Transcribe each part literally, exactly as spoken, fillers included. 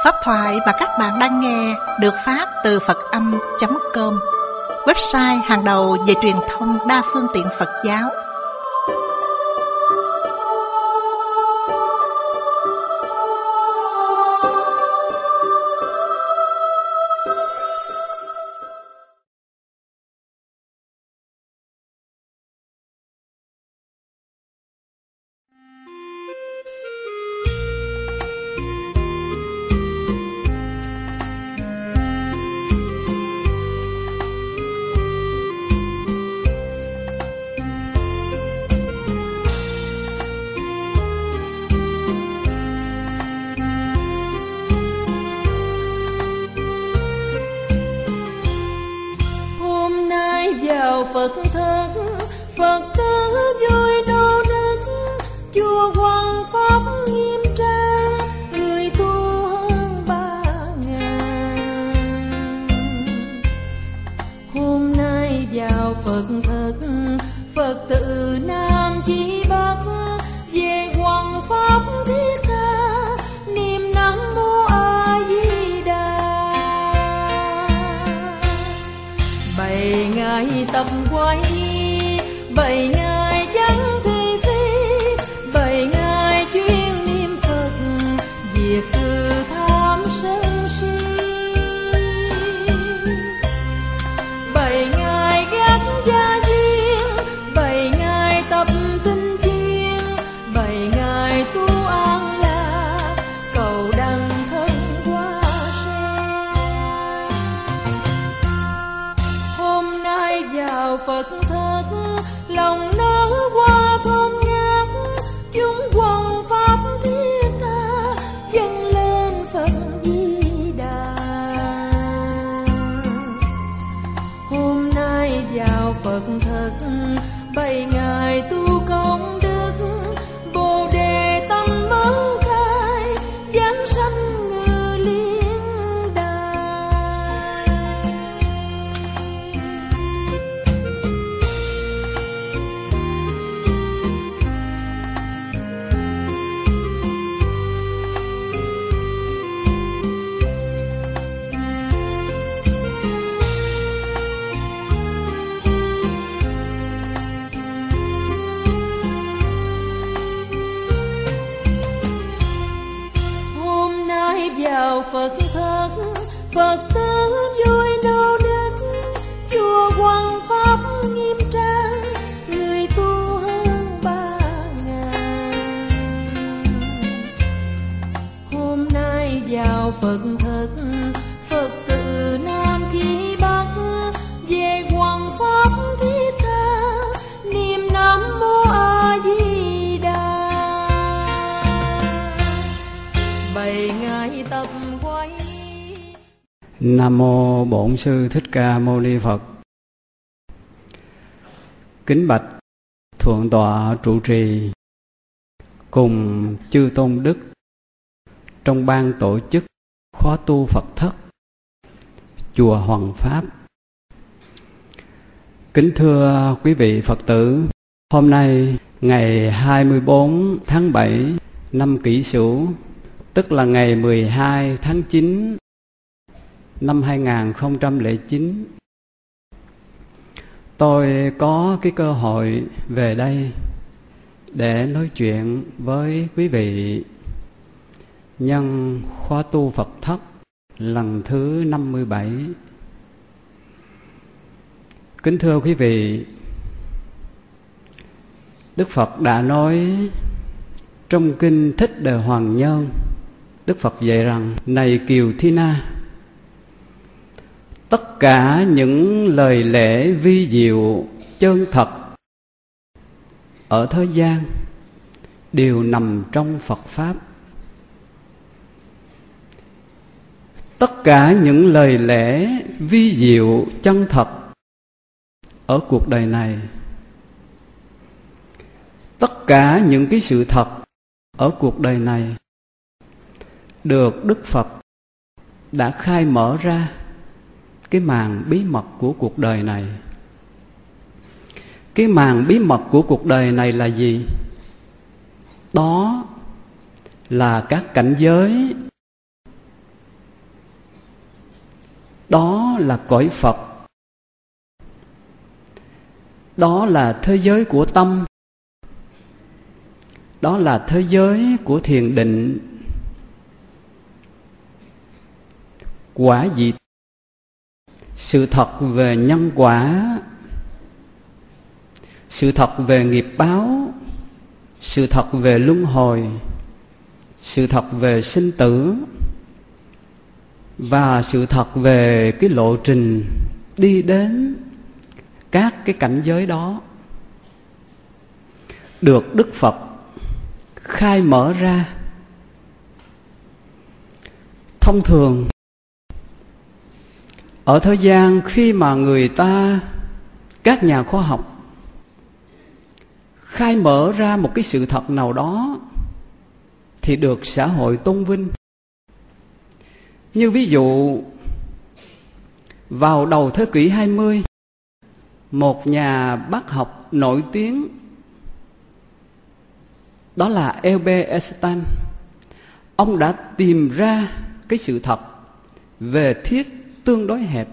Pháp thoại mà các bạn đang nghe được phát từ Phật Âm chấm com, website hàng đầu về truyền thông đa phương tiện Phật giáo. Phật thất, Phật tử vui nô nức, chùa Hoàng Pháp nghiêm trang, người tu hơn ba ngàn. Hôm nay vào Phật thất, Phật tử Nam Chí Bắc, về Hoàng Pháp thiết tha, niệm Nam Mô A Di Đà. Bảy ngày tập quay, bảy ngày chẳng thị phi, bảy ngày chuyên niệm Phật, diệt từ tham sân si. Bảy ngày gác gia duyên, bảy ngày tập tinh chuyên, bảy ngày tu an lạc, cầu đăng thân hoa sen. Hôm nay vào Phật thất, lòng nở hoa thơm ngát, chúng Hoàng Pháp thiết tha, dâng lên Phật Di Đà. Hôm nay vào Phật thất, bảy ngày tu công đức, Bồ Đề tâm mở khai, giảng sanh ngự liên đài. Hôm nay vào Phật thất, Phật tử vui nô nức, chùa Hoàng Pháp nghiêm trang, người tu hơn ba ngàn. Hôm nay vào Phật thất, Phật tử Nam Chí Bắc, về Hoàng Pháp thiết tha, niệm Nam Mô A Di Đà. Bảy ngày tập quay. Nam mô Bổn Sư Thích Ca Mâu Ni Phật. Kính bạch thượng tọa trụ trì cùng chư tôn đức trong ban tổ chức khóa tu Phật thất chùa Hoàng Pháp. Kính thưa quý vị Phật tử, hôm nay ngày hai mươi bốn tháng bảy năm Kỷ Sửu, tức là ngày mười hai tháng chín năm hai nghìn không trăm lẻ chín, tôi có cái cơ hội về đây để nói chuyện với quý vị nhân khóa tu Phật thất lần thứ năm mươi bảy. Kính thưa quý vị, Đức Phật đã nói trong kinh Thích Đề Hoàng Nhân, Đức Phật dạy rằng: này Kiều Thi Na, tất cả những lời lẽ vi diệu chân thật ở thế gian đều nằm trong Phật Pháp. Tất cả những lời lẽ vi diệu chân thật ở cuộc đời này, tất cả những cái sự thật ở cuộc đời này được Đức Phật đã khai mở ra cái màn bí mật của cuộc đời này. Cái màn bí mật của cuộc đời này là gì? Đó là các cảnh giới đó là cõi Phật. Đó là thế giới của tâm. Đó là thế giới của thiền định. Quả vị, sự thật về nhân quả, sự thật về nghiệp báo, sự thật về luân hồi, sự thật về sinh tử, và sự thật về cái lộ trình đi đến các cái cảnh giới đó được Đức Phật khai mở ra. Thông thường ở thế gian, khi mà người ta, các nhà khoa học khai mở ra một cái sự thật nào đó thì được xã hội tôn vinh. Như ví dụ, vào đầu thế kỷ hai mươi, một nhà bác học nổi tiếng, đó là Albert Einstein, ông đã tìm ra cái sự thật về thiết tương đối hẹp.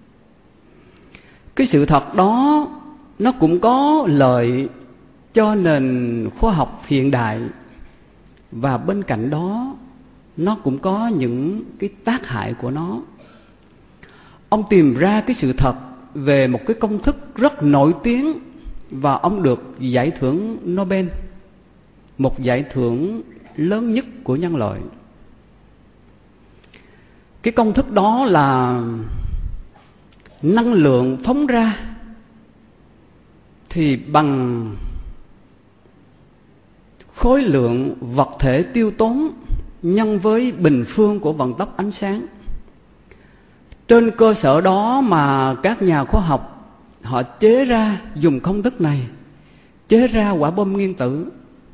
Cái sự thật đó nó cũng có lợi cho nền khoa học hiện đại, và bên cạnh đó nó cũng có những cái tác hại của nó. Ông tìm ra cái sự thật về một cái công thức rất nổi tiếng, và ông được giải thưởng Nobel, một giải thưởng lớn nhất của nhân loại. Cái công thức đó là năng lượng phóng ra thì bằng khối lượng vật thể tiêu tốn nhân với bình phương của vận tốc ánh sáng. Trên cơ sở đó mà các nhà khoa học họ chế ra, dùng công thức này chế ra quả bom nguyên tử.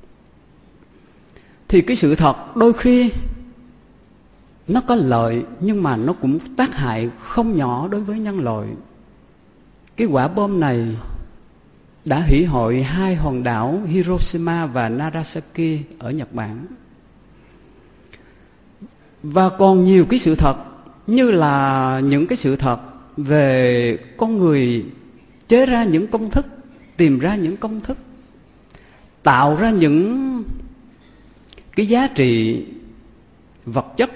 Thì cái sự thật đôi khi nó có lợi, nhưng mà nó cũng tác hại không nhỏ đối với nhân loại. Cái quả bom này đã hủy hoại hai hòn đảo Hiroshima và Nagasaki ở Nhật Bản. Và còn nhiều cái sự thật, như là những cái sự thật về con người chế ra những công thức, tìm ra những công thức, tạo ra những cái giá trị vật chất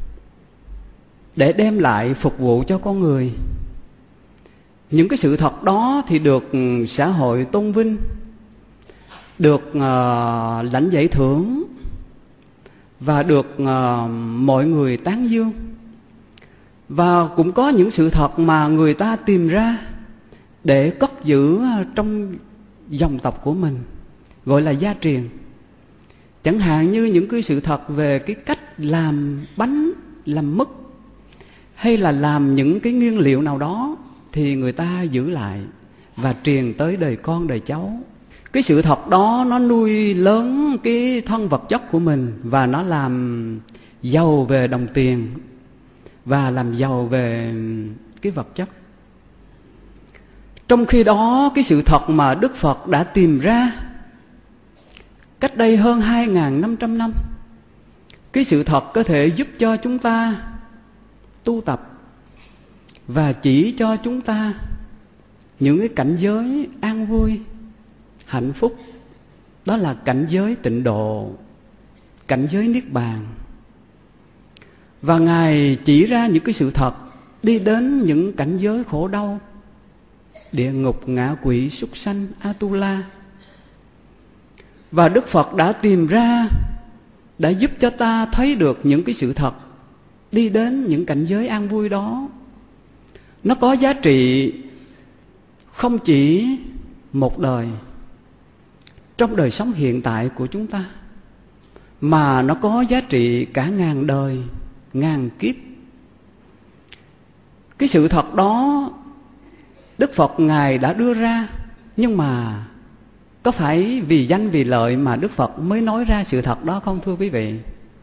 để đem lại phục vụ cho con người. Những cái sự thật đó thì được xã hội tôn vinh, được uh, lãnh giải thưởng, và được uh, mọi người tán dương. Và cũng có những sự thật mà người ta tìm ra để cất giữ trong dòng tộc của mình, gọi là gia truyền. Chẳng hạn như những cái sự thật về cái cách làm bánh, làm mứt, hay là làm những cái nguyên liệu nào đó, thì người ta giữ lại và truyền tới đời con đời cháu. Cái sự thật đó nó nuôi lớn cái thân vật chất của mình, và nó làm giàu về đồng tiền, và làm giàu về cái vật chất. Trong khi đó, cái sự thật mà Đức Phật đã tìm ra cách đây hơn hai nghìn năm trăm năm, cái sự thật có thể giúp cho chúng ta tu tập và chỉ cho chúng ta những cái cảnh giới an vui, hạnh phúc. Đó là cảnh giới tịnh độ, cảnh giới niết bàn. Và Ngài chỉ ra những cái sự thật đi đến những cảnh giới khổ đau, địa ngục, ngạ quỷ, súc sanh, Atula. Và Đức Phật đã tìm ra, đã giúp cho ta thấy được những cái sự thật đi đến những cảnh giới an vui đó. Nó có giá trị không chỉ một đời trong đời sống hiện tại của chúng ta, mà nó có giá trị cả ngàn đời, ngàn kiếp. Cái sự thật đó Đức Phật Ngài đã đưa ra, nhưng mà có phải vì danh vì lợi mà Đức Phật mới nói ra sự thật đó không thưa quý vị?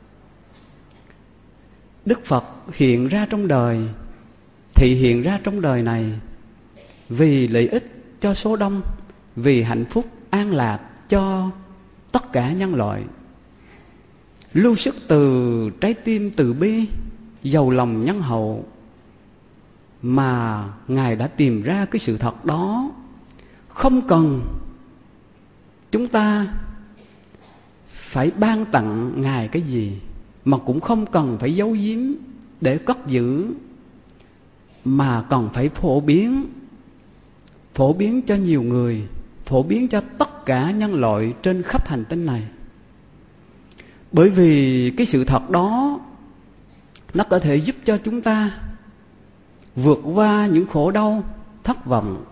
Đức Phật hiện ra trong đời, thị hiện ra trong đời này vì lợi ích cho số đông, vì hạnh phúc an lạc cho tất cả nhân loại. Lưu sức từ trái tim từ bi, giàu lòng nhân hậu, mà Ngài đã tìm ra cái sự thật đó. Không cần chúng ta phải ban tặng Ngài cái gì, mà cũng không cần phải giấu giếm để cất giữ, mà còn phải phổ biến. Phổ biến cho nhiều người, phổ biến cho tất cả nhân loại trên khắp hành tinh này. Bởi vì cái sự thật đó nó có thể giúp cho chúng ta vượt qua những khổ đau, thất vọng.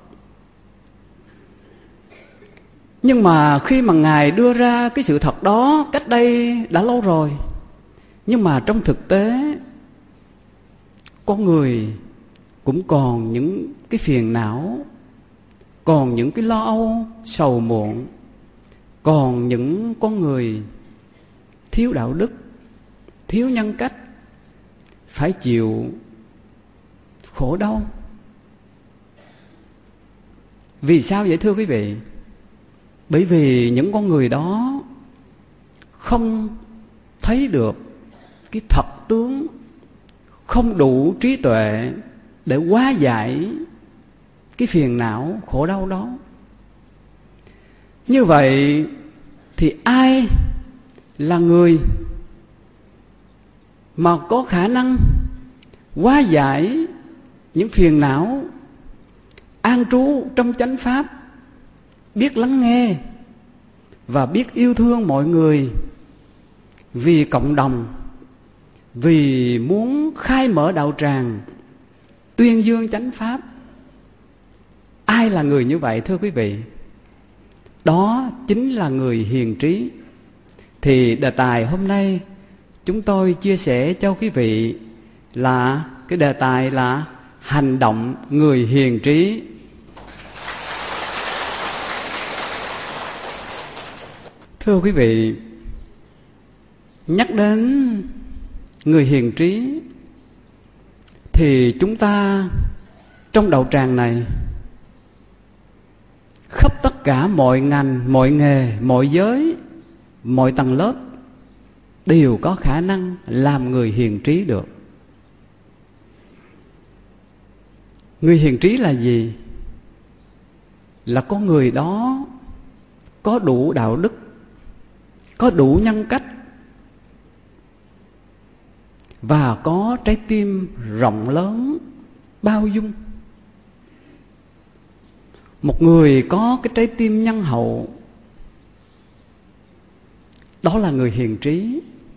Nhưng mà khi mà Ngài đưa ra cái sự thật đó cách đây đã lâu rồi, nhưng mà trong thực tế con người cũng còn những cái phiền não, còn những cái lo âu, sầu muộn, còn những con người thiếu đạo đức, thiếu nhân cách, phải chịu khổ đau. Vì sao vậy thưa quý vị? Bởi vì những con người đó không thấy được cái thật tướng, không đủ trí tuệ để hóa giải cái phiền não, khổ đau đó. Như vậy thì ai là người mà có khả năng hóa giải những phiền não, an trú trong chánh pháp, biết lắng nghe và biết yêu thương mọi người vì cộng đồng, vì muốn khai mở đạo tràng, tuyên dương chánh pháp? Ai là người như vậy thưa quý vị? Đó chính là người hiền trí. Thì đề tài hôm nay chúng tôi chia sẻ cho quý vị là cái đề tài là hành động người hiền trí. Thưa quý vị, nhắc đến người hiền trí thì chúng ta trong đạo tràng này, khắp tất cả mọi ngành, mọi nghề, mọi giới, mọi tầng lớp đều có khả năng làm người hiền trí được. Người hiền trí là gì? Là con người đó có đủ đạo đức, có đủ nhân cách và có trái tim rộng lớn, bao dung. Một người có cái trái tim nhân hậu, đó là người hiền trí.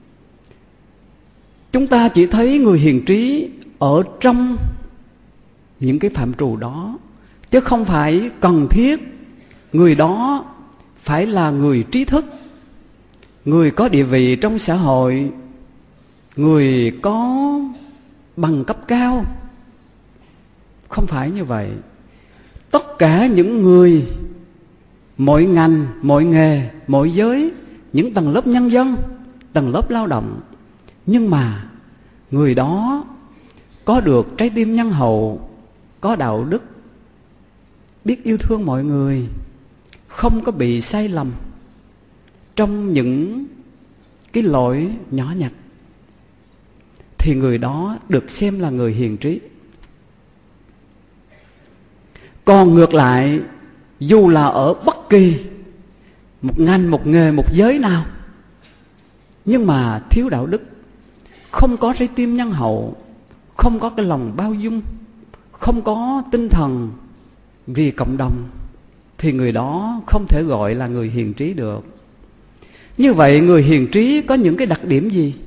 Chúng ta chỉ thấy người hiền trí ở trong những cái phạm trù đó, chứ không phải cần thiết người đó phải là người trí thức, người có địa vị trong xã hội, người có bằng cấp cao. Không phải như vậy. Tất cả những người, mọi ngành, mọi nghề, mọi giới, những tầng lớp nhân dân, tầng lớp lao động, nhưng mà người đó có được trái tim nhân hậu, có đạo đức, biết yêu thương mọi người, không có bị sai lầm trong những cái lỗi nhỏ nhặt, thì người đó được xem là người hiền trí. Còn ngược lại, dù là ở bất kỳ một ngành, một nghề, một giới nào, nhưng mà thiếu đạo đức, không có trái tim nhân hậu, không có cái lòng bao dung, không có tinh thần vì cộng đồng, thì người đó không thể gọi là người hiền trí được. Như vậy người hiền trí có những cái đặc điểm gì?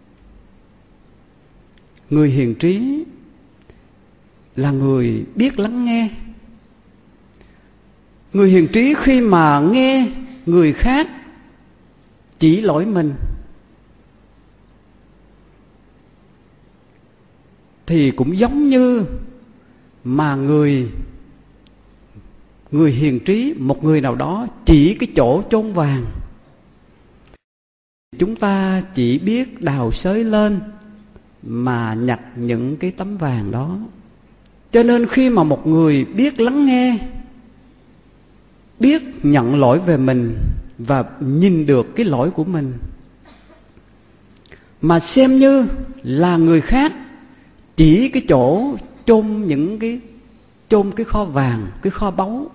Người hiền trí là người biết lắng nghe. Người hiền trí khi mà nghe người khác chỉ lỗi mình thì cũng giống như mà người người hiền trí, một người nào đó chỉ cái chỗ chôn vàng. Chúng ta chỉ biết đào xới lên mà nhặt những cái tấm vàng đó. Cho nên khi mà một người biết lắng nghe, biết nhận lỗi về mình và nhìn được cái lỗi của mình, mà xem như là người khác chỉ cái chỗ chôn những cái chôn cái kho vàng, cái kho báu.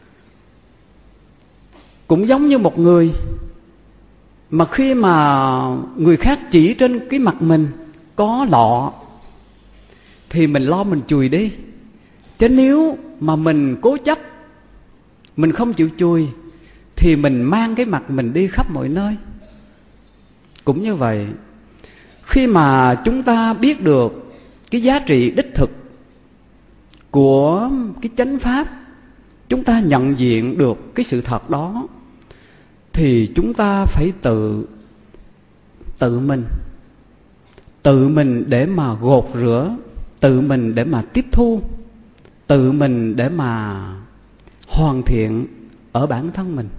Cũng giống như một người mà khi mà người khác chỉ trên cái mặt mình có lọ thì mình lo mình chùi đi. Chứ nếu mà mình cố chấp, mình không chịu chùi thì mình mang cái mặt mình đi khắp mọi nơi. Cũng như vậy, khi mà chúng ta biết được cái giá trị đích thực của cái chánh pháp, chúng ta nhận diện được cái sự thật đó, thì chúng ta phải tự tự mình tự mình để mà gột rửa, tự mình để mà tiếp thu, tự mình để mà hoàn thiện ở bản thân mình.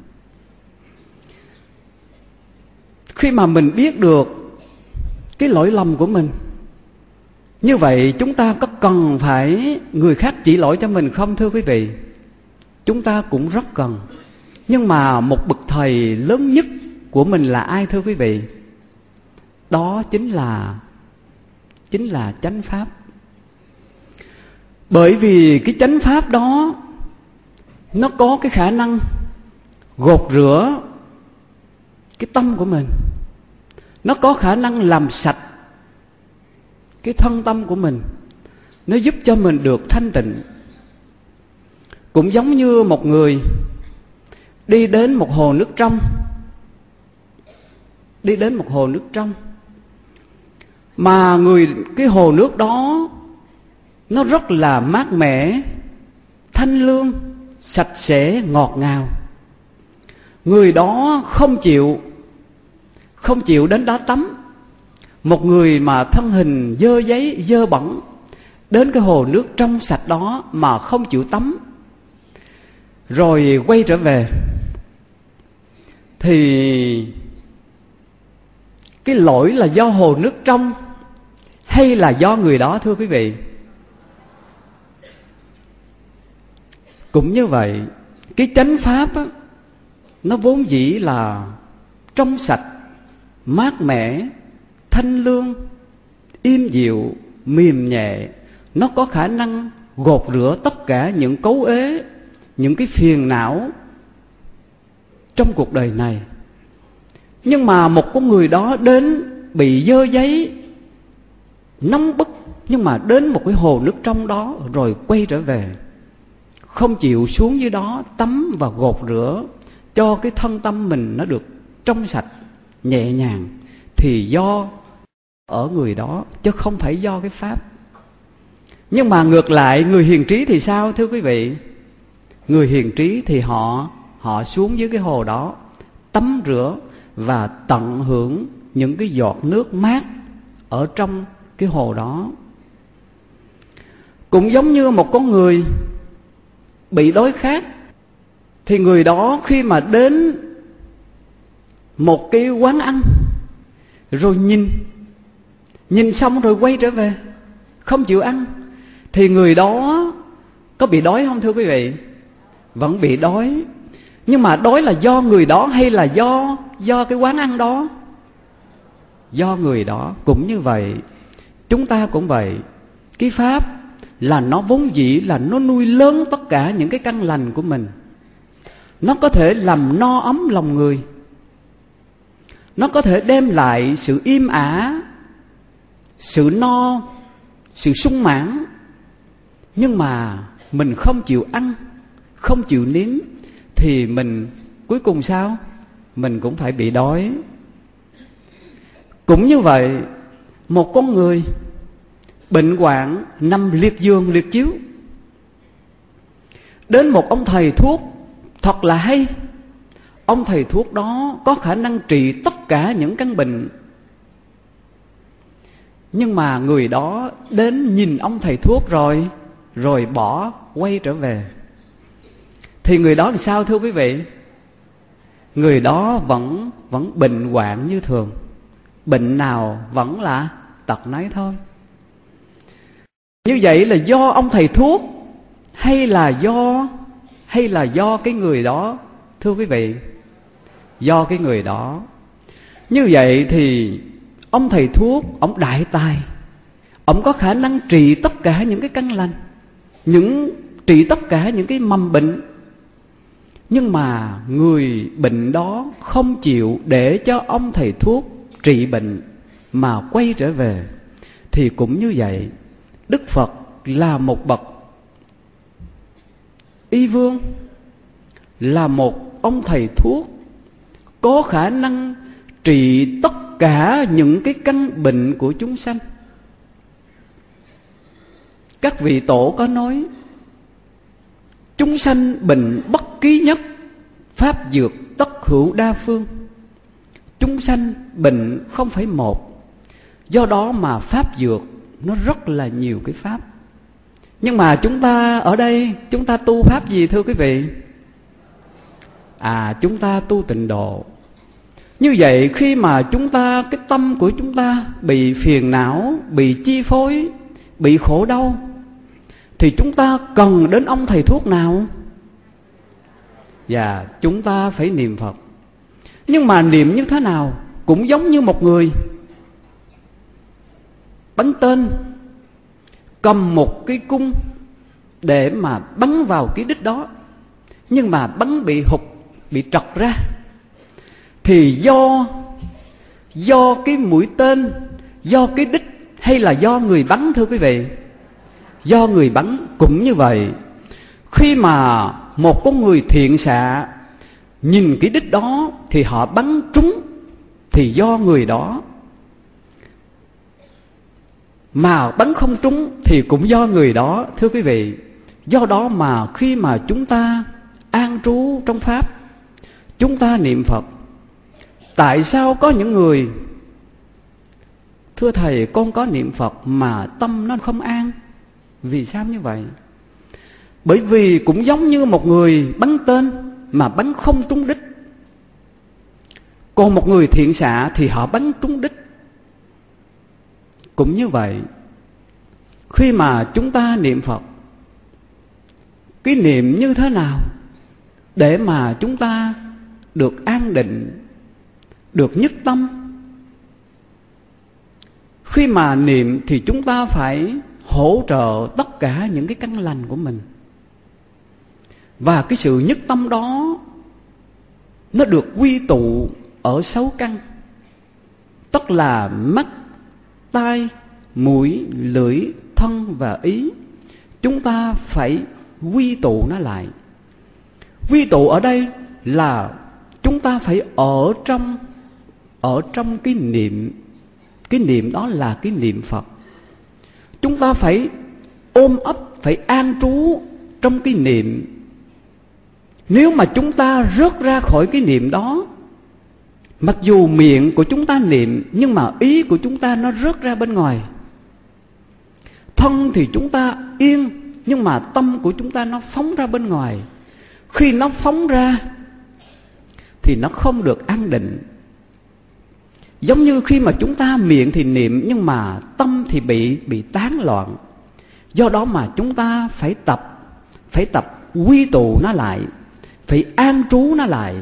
Khi mà mình biết được cái lỗi lầm của mình, như vậy chúng ta có cần phải người khác chỉ lỗi cho mình không thưa quý vị? Chúng ta cũng rất cần. Nhưng mà một bậc thầy lớn nhất của mình là ai thưa quý vị? Đó chính là Chính là chánh pháp. Bởi vì cái chánh pháp đó nó có cái khả năng gột rửa cái tâm của mình, nó có khả năng làm sạch cái thân tâm của mình, nó giúp cho mình được thanh tịnh. Cũng giống như một người đi đến một hồ nước trong Đi đến một hồ nước trong Mà người cái hồ nước đó nó rất là mát mẻ, thanh lương, sạch sẽ, ngọt ngào. Người đó không chịu Không chịu đến đó tắm. Một người mà thân hình dơ giấy, dơ bẩn, đến cái hồ nước trong sạch đó mà không chịu tắm, rồi quay trở về, thì cái lỗi là do hồ nước trong hay là do người đó thưa quý vị? Cũng như vậy, cái chánh pháp á, nó vốn dĩ là trong sạch, mát mẻ, thanh lương, im dịu, mềm nhẹ. Nó có khả năng gột rửa tất cả những cấu uế, những cái phiền não trong cuộc đời này. Nhưng mà một con người đó đến bị dơ giấy, nóng bức, nhưng mà đến một cái hồ nước trong đó rồi quay trở về, không chịu xuống dưới đó tắm và gột rửa cho cái thân tâm mình nó được trong sạch, nhẹ nhàng, thì do ở người đó chứ không phải do cái pháp. Nhưng mà ngược lại, người hiền trí thì sao thưa quý vị? Người hiền trí thì họ họ xuống dưới cái hồ đó tắm rửa và tận hưởng những cái giọt nước mát ở trong cái hồ đó. Cũng giống như một con người bị đói khát, thì người đó khi mà đến một cái quán ăn, rồi nhìn Nhìn xong rồi quay trở về, không chịu ăn, thì người đó có bị đói không thưa quý vị? Vẫn bị đói. Nhưng mà đói là do người đó hay là do do cái quán ăn đó? Do người đó. Cũng như vậy, chúng ta cũng vậy. Cái pháp là nó vốn dĩ là nó nuôi lớn tất cả những cái căn lành của mình. Nó có thể làm no ấm lòng người, nó có thể đem lại sự im ả, sự no, sự sung mãn. Nhưng mà mình không chịu ăn, không chịu nếm, thì mình cuối cùng sao? Mình cũng phải bị đói. Cũng như vậy, một con người bệnh hoạn nằm liệt giường liệt chiếu, đến một ông thầy thuốc thật là hay. Ông thầy thuốc đó có khả năng trị tất cả những căn bệnh. Nhưng mà người đó đến nhìn ông thầy thuốc rồi Rồi bỏ, quay trở về, thì người đó là sao thưa quý vị? Người đó vẫn vẫn bệnh hoạn như thường. Bệnh nào vẫn là tật nấy thôi. Như vậy là do ông thầy thuốc hay là do Hay là do cái người đó thưa quý vị? Do cái người đó. Như vậy thì ông thầy thuốc, ông đại tài, Ông có khả năng trị tất cả những cái căn lành, những trị tất cả những cái mầm bệnh. Nhưng mà người bệnh đó không chịu để cho ông thầy thuốc trị bệnh mà quay trở về. Thì cũng như vậy, Đức Phật là một bậc y vương, là một ông thầy thuốc có khả năng trị tất cả những cái căn bệnh của chúng sanh. Các vị tổ có nói, chúng sanh bệnh bất ký nhất, pháp dược tất hữu đa phương. Chúng sanh bệnh không phải một, do đó mà pháp dược nó rất là nhiều cái pháp. Nhưng mà chúng ta ở đây, chúng ta tu pháp gì thưa quý vị? À, chúng ta tu tịnh độ. Như vậy khi mà chúng ta, cái tâm của chúng ta bị phiền não, bị chi phối, bị khổ đau, thì chúng ta cần đến ông thầy thuốc nào? Và chúng ta phải niệm Phật. Nhưng mà niệm như thế nào? Cũng giống như một người bắn tên, cầm một cái cung để mà bắn vào cái đích đó, nhưng mà bắn bị hụt, bị trật ra. Thì do Do cái mũi tên, do cái đích, hay là do người bắn thưa quý vị? Do người bắn. Cũng như vậy, khi mà một con người thiện xạ nhìn cái đích đó thì họ bắn trúng, thì do người đó. Mà bắn không trúng thì cũng do người đó thưa quý vị. Do đó mà khi mà chúng ta an trú trong Pháp, chúng ta niệm Phật. Tại sao có những người, thưa Thầy, con có niệm Phật mà tâm nó không an? Vì sao như vậy? Bởi vì cũng giống như một người bắn tên mà bắn không trúng đích. Còn một người thiện xạ thì họ bắn trúng đích. Cũng như vậy, khi mà chúng ta niệm Phật, cái niệm như thế nào để mà chúng ta được an định, được nhất tâm? Khi mà niệm thì chúng ta phải hỗ trợ tất cả những cái căn lành của mình. Và cái sự nhất tâm đó nó được quy tụ ở sáu căn, tức là mắt, tai, mũi, lưỡi, thân và ý. Chúng ta phải quy tụ nó lại. Quy tụ ở đây là chúng ta phải ở trong Ở trong cái niệm. Cái niệm đó là cái niệm Phật. Chúng ta phải ôm ấp, phải an trú trong cái niệm. Nếu mà chúng ta rớt ra khỏi cái niệm đó, mặc dù miệng của chúng ta niệm, nhưng mà ý của chúng ta nó rớt ra bên ngoài. Thân thì chúng ta yên, nhưng mà tâm của chúng ta nó phóng ra bên ngoài. Khi nó phóng ra thì nó không được an định. Giống như khi mà chúng ta miệng thì niệm, nhưng mà tâm thì bị bị tán loạn. Do đó mà chúng ta phải tập Phải tập quy tụ nó lại, phải an trú nó lại.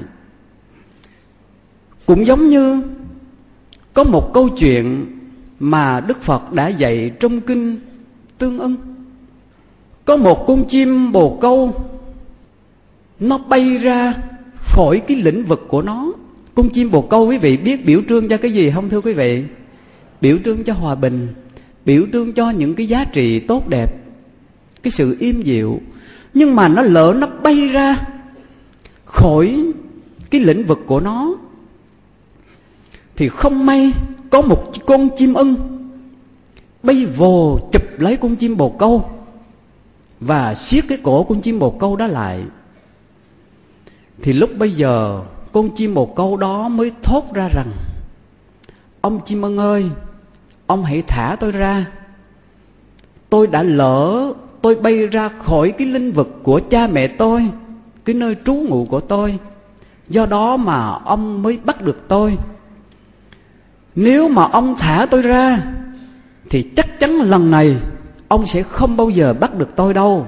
Cũng giống như có một câu chuyện mà Đức Phật đã dạy trong kinh Tương Ưng. Có một con chim bồ câu, nó bay ra khỏi cái lĩnh vực của nó. Con chim bồ câu quý vị biết biểu trưng cho cái gì không thưa quý vị? Biểu trưng cho hòa bình, biểu trưng cho những cái giá trị tốt đẹp, cái sự im dịu. Nhưng mà nó lỡ nó bay ra khỏi cái lĩnh vực của nó, thì không may có một con chim ưng bay vồ chụp lấy con chim bồ câu và siết cái cổ con chim bồ câu đó lại. Thì lúc bây giờ con chim bồ câu đó mới thốt ra rằng: ông chim ưng ơi, ông hãy thả tôi ra. Tôi đã lỡ tôi bay ra khỏi cái lĩnh vực của cha mẹ tôi, cái nơi trú ngụ của tôi. Do đó mà ông mới bắt được tôi. Nếu mà ông thả tôi ra thì chắc chắn lần này ông sẽ không bao giờ bắt được tôi đâu.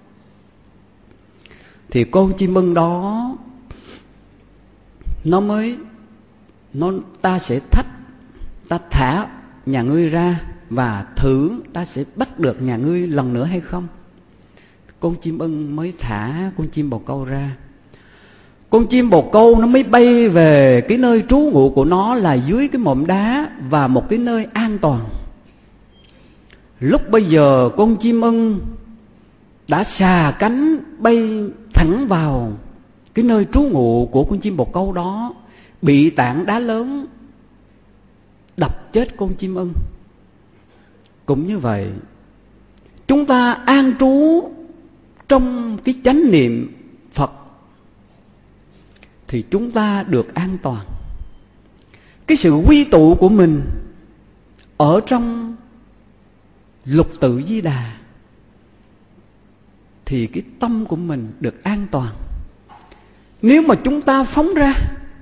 Thì con chim ưng đó nó mới nó ta sẽ thách, ta thả nhà ngươi ra và thử ta sẽ bắt được nhà ngươi lần nữa hay không. Con chim ưng mới thả con chim bồ câu ra. Con chim bồ câu nó mới bay về cái nơi trú ngụ của nó là dưới cái mỏm đá và một cái nơi an toàn. Lúc bây giờ con chim ưng đã xà cánh bay thẳng vào cái nơi trú ngụ của con chim bồ câu đó, bị tảng đá lớn đập chết con chim ưng. Cũng như vậy, chúng ta an trú trong cái chánh niệm Phật thì chúng ta được an toàn. Cái sự quy tụ của mình ở trong lục tự Di Đà thì cái tâm của mình được an toàn. Nếu mà chúng ta phóng ra,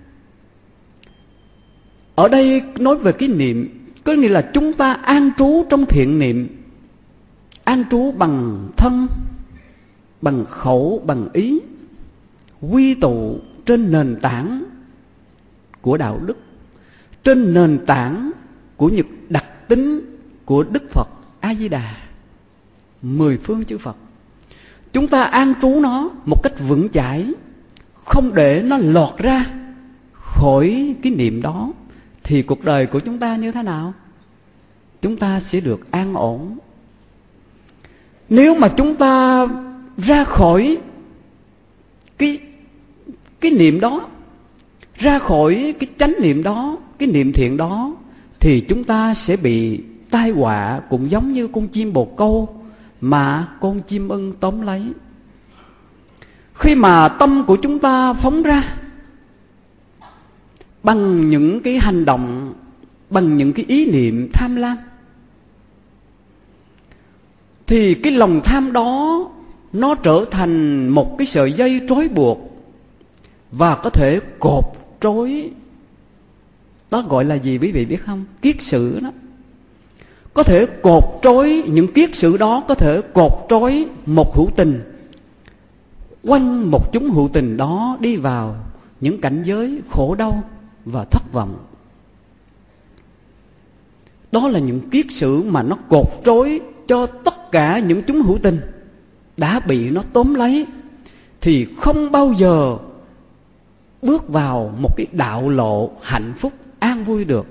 ở đây nói về cái niệm, có nghĩa là chúng ta an trú trong thiện niệm, an trú bằng thân, bằng khẩu, bằng ý, quy tụ trên nền tảng của đạo đức, trên nền tảng của những đặc tính của Đức Phật A Di Đà, mười phương chư Phật. Chúng ta an trú nó một cách vững chãi, không để nó lọt ra khỏi cái niệm đó, thì cuộc đời của chúng ta như thế nào? Chúng ta sẽ được an ổn. Nếu mà chúng ta ra khỏi cái, cái niệm đó, ra khỏi cái chánh niệm đó, cái niệm thiện đó, thì chúng ta sẽ bị tai họa, cũng giống như con chim bồ câu mà con chim ưng tóm lấy. Khi mà tâm của chúng ta phóng ra bằng những cái hành động, bằng những cái ý niệm tham lam, thì cái lòng tham đó nó trở thành một cái sợi dây trói buộc và có thể cột trói. Đó gọi là gì quý vị biết không? Kiết sử đó. Có thể cột trói, những kiết sử đó có thể cột trói một hữu tình, quanh một chúng hữu tình đó đi vào những cảnh giới khổ đau và thất vọng. Đó là những kiết sử mà nó cột trói cho tất cả những chúng hữu tình đã bị nó tóm lấy, thì không bao giờ bước vào một cái đạo lộ hạnh phúc an vui được.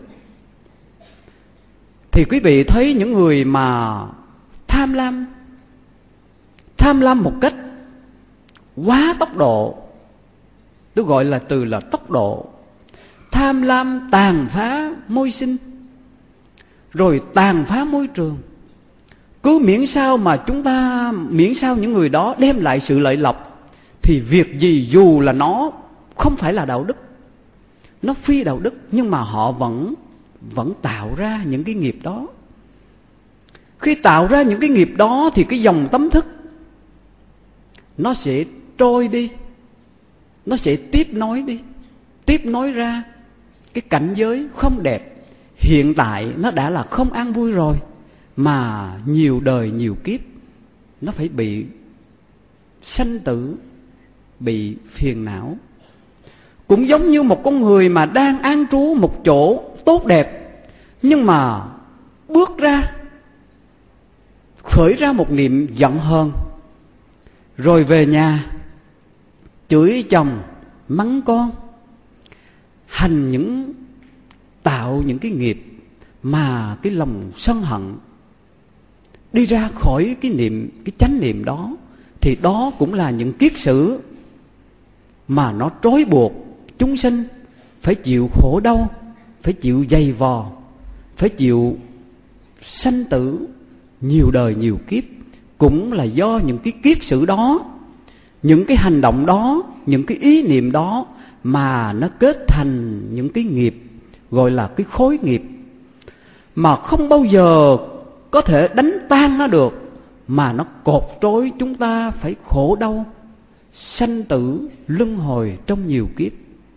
Thì quý vị thấy những người mà tham lam, tham lam một cách quá tốc độ, tôi gọi là từ là tốc độ, tham lam tàn phá môi sinh, rồi tàn phá môi trường. Cứ miễn sao mà chúng ta, miễn sao những người đó đem lại sự lợi lộc, thì việc gì dù là nó không phải là đạo đức, nó phi đạo đức, nhưng mà họ vẫn vẫn tạo ra những cái nghiệp đó. Khi tạo ra những cái nghiệp đó thì cái dòng tâm thức nó sẽ trôi đi, nó sẽ tiếp nối đi, tiếp nối ra cái cảnh giới không đẹp. Hiện tại nó đã là không an vui rồi, mà nhiều đời nhiều kiếp nó phải bị sanh tử, bị phiền não. Cũng giống như một con người mà đang an trú một chỗ tốt đẹp, nhưng mà bước ra, khởi ra một niệm giận hờn, rồi về nhà chửi chồng, mắng con, hành những, tạo những cái nghiệp mà cái lòng sân hận đi ra khỏi cái niệm, cái chánh niệm đó, thì đó cũng là những kiết sử mà nó trói buộc chúng sinh phải chịu khổ đau, phải chịu dày vò, phải chịu sanh tử nhiều đời nhiều kiếp. Cũng là do những cái kiết sử đó, những cái hành động đó, những cái ý niệm đó mà nó kết thành những cái nghiệp, gọi là cái khối nghiệp, mà không bao giờ có thể đánh tan nó được, mà nó cột trói chúng ta phải khổ đau, sanh tử luân hồi trong nhiều kiếp.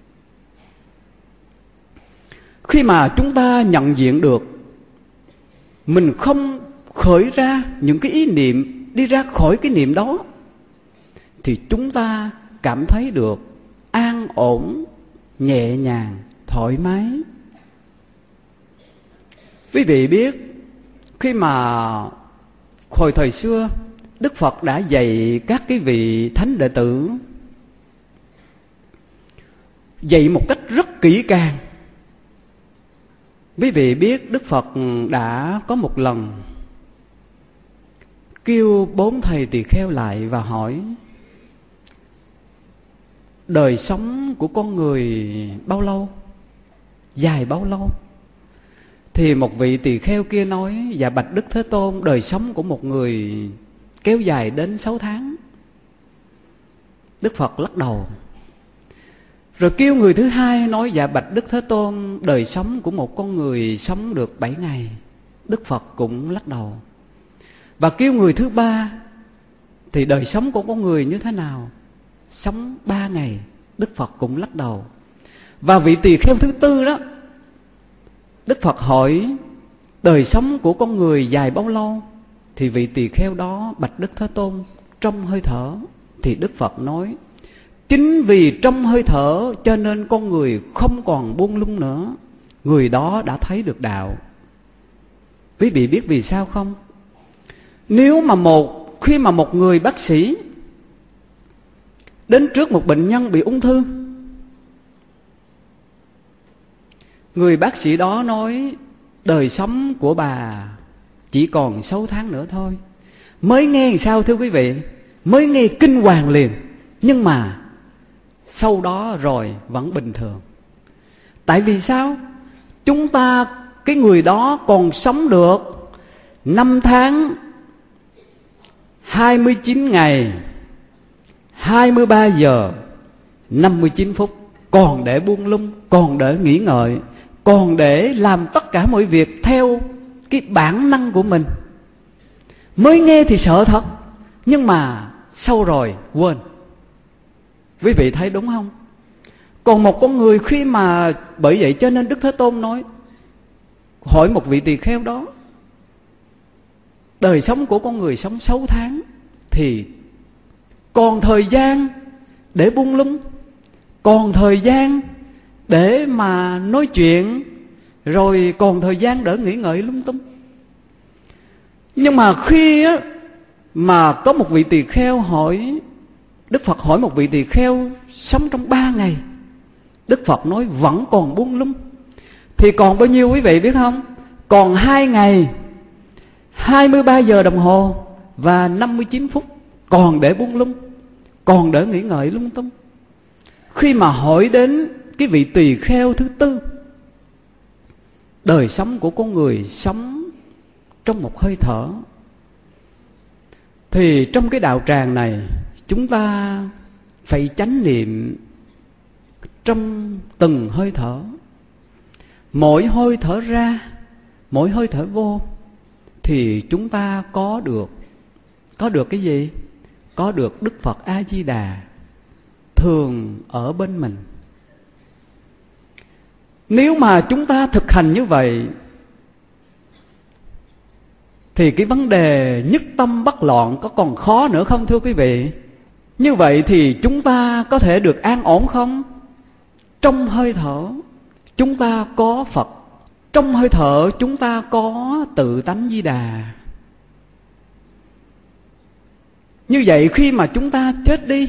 Khi mà chúng ta nhận diện được mình không khởi ra những cái ý niệm, đi ra khỏi cái niệm đó, thì chúng ta cảm thấy được an ổn, nhẹ nhàng, thoải mái. Quý vị biết, khi mà hồi thời xưa Đức Phật đã dạy các cái vị thánh đệ tử, dạy một cách rất kỹ càng. Quý vị biết Đức Phật đã có một lần kêu bốn thầy tỳ kheo lại và hỏi: đời sống của con người bao lâu? Dài bao lâu? Thì một vị tỳ kheo kia nói: dạ bạch Đức Thế Tôn, đời sống của một người kéo dài đến sáu tháng. Đức Phật lắc đầu. Rồi kêu người thứ hai nói: dạ bạch Đức Thế Tôn, đời sống của một con người sống được bảy ngày. Đức Phật cũng lắc đầu. Và kêu người thứ ba thì đời sống của con người như thế nào? Sống ba ngày. Đức Phật cũng lắc đầu. Và vị tỳ kheo thứ tư đó, Đức Phật hỏi: đời sống của con người dài bao lâu? Thì vị tỳ kheo đó bạch Đức Thế Tôn: trong hơi thở. Thì Đức Phật nói: chính vì trong hơi thở cho nên con người không còn buông lung nữa. Người đó đã thấy được đạo. Quý vị biết vì sao không? Nếu mà một khi mà một người bác sĩ đến trước một bệnh nhân bị ung thư, người bác sĩ đó nói: đời sống của bà chỉ còn sáu tháng nữa thôi. Mới nghe làm sao thưa quý vị? Mới nghe kinh hoàng liền. Nhưng mà sau đó rồi vẫn bình thường. Tại vì sao? Chúng ta, cái người đó còn sống được năm tháng, hai mươi chín ngày, hai mươi ba giờ, năm mươi chín phút, còn để buông lung, còn để nghĩ ngợi, còn để làm tất cả mọi việc theo cái bản năng của mình. Mới nghe thì sợ thật, nhưng mà sau rồi quên. Quý vị thấy đúng không? Còn một con người khi mà, bởi vậy cho nên Đức Thế Tôn nói, hỏi một vị tỳ kheo đó: đời sống của con người sống sáu tháng thì còn thời gian để buông lung, còn thời gian để mà nói chuyện, rồi còn thời gian để nghĩ ngợi lung tung. Nhưng mà khi á, mà có một vị tỳ kheo hỏi, Đức Phật hỏi một vị tỳ kheo sống trong ba ngày, Đức Phật nói vẫn còn buông lung. Thì còn bao nhiêu quý vị biết không? Còn hai ngày, hai mươi ba giờ đồng hồ và năm mươi chín phút còn để buông lung, còn để nghĩ ngợi lung tung. Khi mà hỏi đến cái vị tỳ kheo thứ tư, đời sống của con người sống trong một hơi thở, thì trong cái đạo tràng này chúng ta phải chánh niệm trong từng hơi thở. Mỗi hơi thở ra, mỗi hơi thở vô, thì chúng ta có được Có được cái gì? Có được Đức Phật A-di-đà thường ở bên mình. Nếu mà chúng ta thực hành như vậy, thì cái vấn đề nhất tâm bất loạn có còn khó nữa không thưa quý vị? Như vậy thì chúng ta có thể được an ổn không? Trong hơi thở chúng ta có Phật, trong hơi thở chúng ta có tự tánh Di Đà. Như vậy khi mà chúng ta chết đi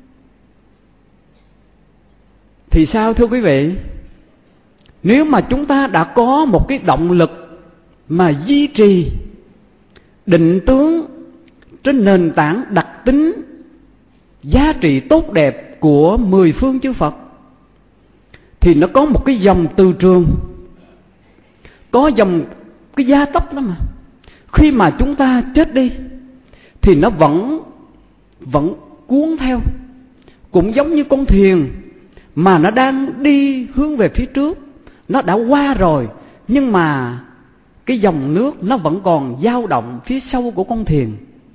thì sao thưa quý vị? Nếu mà chúng ta đã có một cái động lực mà duy trì định tướng trên nền tảng đặc tính giá trị tốt đẹp của mười phương chư Phật, thì nó có một cái dòng từ trường, có dòng cái gia tốc đó mà. Khi mà chúng ta chết đi thì nó vẫn vẫn cuốn theo, cũng giống như con thuyền mà nó đang đi hướng về phía trước. Nó đã qua rồi, nhưng mà cái dòng nước nó vẫn còn dao động phía sau của con thuyền.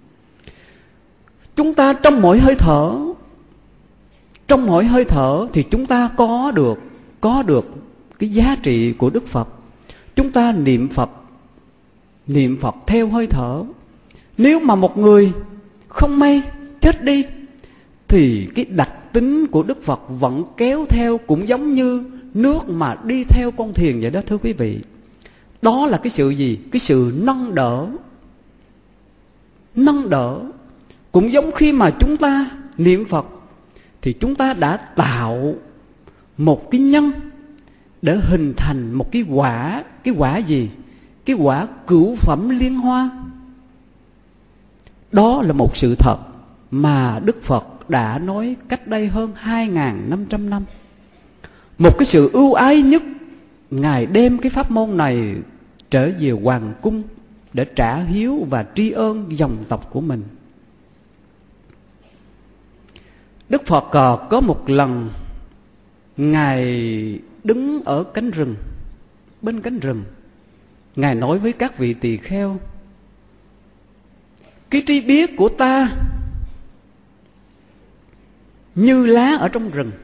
Chúng ta trong mỗi hơi thở, trong mỗi hơi thở thì chúng ta có được có được cái giá trị của Đức Phật. Chúng ta niệm Phật, niệm Phật theo hơi thở. Nếu mà một người không may chết đi thì cái đặc tính của Đức Phật vẫn kéo theo, cũng giống như nước mà đi theo con thuyền vậy đó thưa quý vị. Đó là cái sự gì? Cái sự nâng đỡ. Nâng đỡ. Cũng giống khi mà chúng ta niệm Phật, thì chúng ta đã tạo một cái nhân để hình thành một cái quả. Cái quả gì? Cái quả cửu phẩm liên hoa. Đó là một sự thật mà Đức Phật đã nói cách đây hơn hai nghìn năm trăm năm. Một cái sự ưu ái nhất, Ngài đem cái pháp môn này trở về hoàng cung để trả hiếu và tri ân dòng tộc của mình. Đức Phật có một lần Ngài đứng ở cánh rừng, bên cánh rừng, Ngài nói với các vị tỳ kheo: cái tri biết của ta như lá ở trong rừng,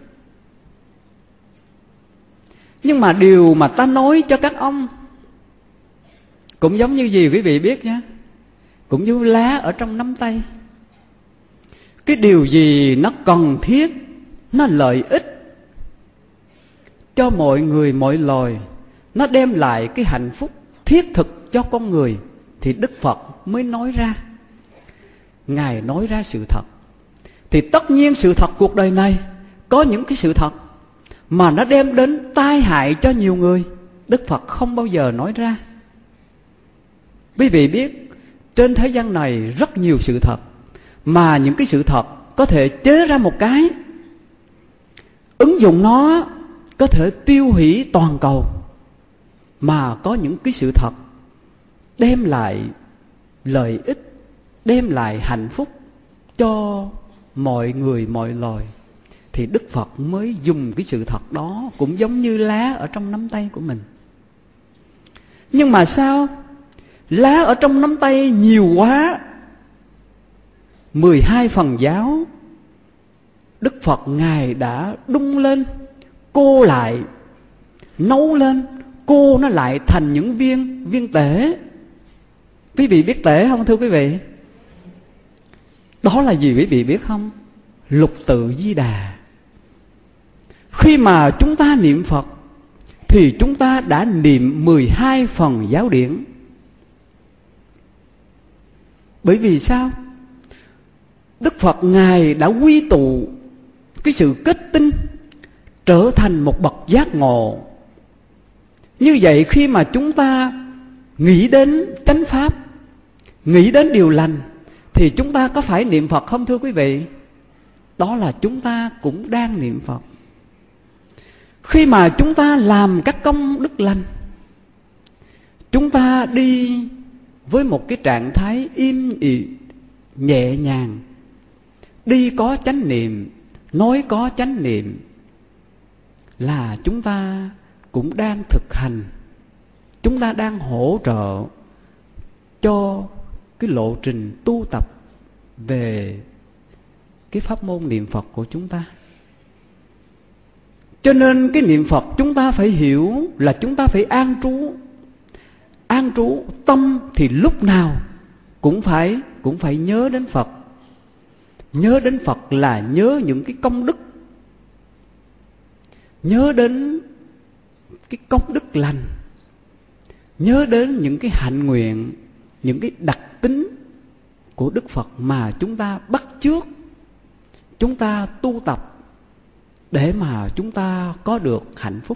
nhưng mà điều mà ta nói cho các ông cũng giống như gì quý vị biết nhé, cũng như lá ở trong nắm tay. Cái điều gì nó cần thiết, nó lợi ích cho mọi người mọi loài, nó đem lại cái hạnh phúc thiết thực cho con người, thì Đức Phật mới nói ra. Ngài nói ra sự thật. Thì tất nhiên sự thật cuộc đời này có những cái sự thật mà nó đem đến tai hại cho nhiều người, Đức Phật không bao giờ nói ra. Quý vị biết trên thế gian này rất nhiều sự thật, mà những cái sự thật có thể chế ra một cái, ứng dụng nó có thể tiêu hủy toàn cầu. Mà có những cái sự thật đem lại lợi ích, đem lại hạnh phúc cho mọi người mọi loài, thì Đức Phật mới dùng cái sự thật đó, cũng giống như lá ở trong nắm tay của mình. Nhưng mà sao? Lá ở trong nắm tay nhiều quá, mười hai phần giáo Đức Phật Ngài đã đun lên, cô lại, nấu lên, cô nó lại thành những viên viên tể. Quý vị biết tể không thưa quý vị? Đó là gì quý vị biết không? Lục tự Di Đà. Khi mà chúng ta niệm Phật thì chúng ta đã niệm mười hai phần giáo điển. Bởi vì sao? Đức Phật Ngài đã quy tụ cái sự kết tinh trở thành một bậc giác ngộ. Như vậy khi mà chúng ta nghĩ đến chánh pháp, nghĩ đến điều lành, thì chúng ta có phải niệm Phật không thưa quý vị? Đó là chúng ta cũng đang niệm Phật. Khi mà chúng ta làm các công đức lành, chúng ta đi với một cái trạng thái im ị, nhẹ nhàng, đi có chánh niệm, nói có chánh niệm, là chúng ta cũng đang thực hành, chúng ta đang hỗ trợ cho cái lộ trình tu tập về cái pháp môn niệm Phật của chúng ta. Cho nên cái niệm Phật chúng ta phải hiểu là chúng ta phải an trú. An trú tâm thì lúc nào cũng phải cũng phải nhớ đến Phật. Nhớ đến Phật là nhớ những cái công đức, nhớ đến cái công đức lành, nhớ đến những cái hạnh nguyện, những cái đặc tính của Đức Phật mà chúng ta bắt chước, chúng ta tu tập để mà chúng ta có được hạnh phúc.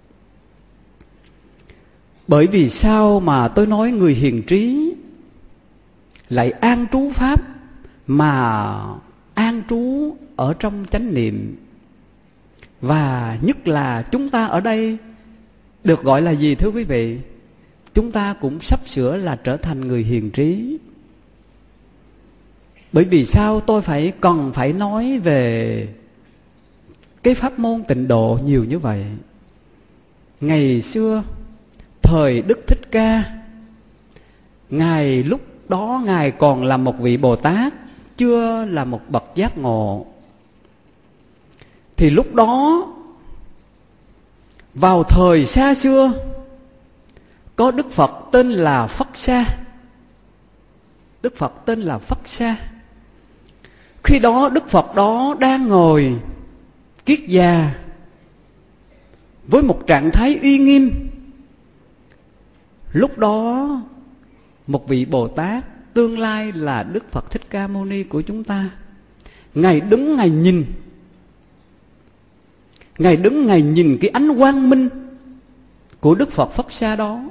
Bởi vì sao mà tôi nói người hiền trí lại an trú pháp, mà an trú ở trong chánh niệm. Và nhất là chúng ta ở đây được gọi là gì thưa quý vị? Chúng ta cũng sắp sửa là trở thành người hiền trí. Bởi vì sao tôi phải cần phải nói về cái pháp môn tịnh độ nhiều như vậy? Ngày xưa thời Đức Thích Ca, Ngài lúc đó Ngài còn là một vị Bồ Tát, chưa là một bậc giác ngộ. Thì lúc đó vào thời xa xưa có Đức Phật tên là Phất Sa. Đức Phật tên là Phất Sa. Khi đó Đức Phật đó đang ngồi kiết già với một trạng thái uy nghiêm, Lúc đó một vị Bồ Tát, tương lai là Đức Phật Thích Ca Mâu Ni của chúng ta, Ngài đứng Ngài nhìn, Ngài đứng Ngài nhìn cái ánh quang minh của Đức Phật Phất Sa đó.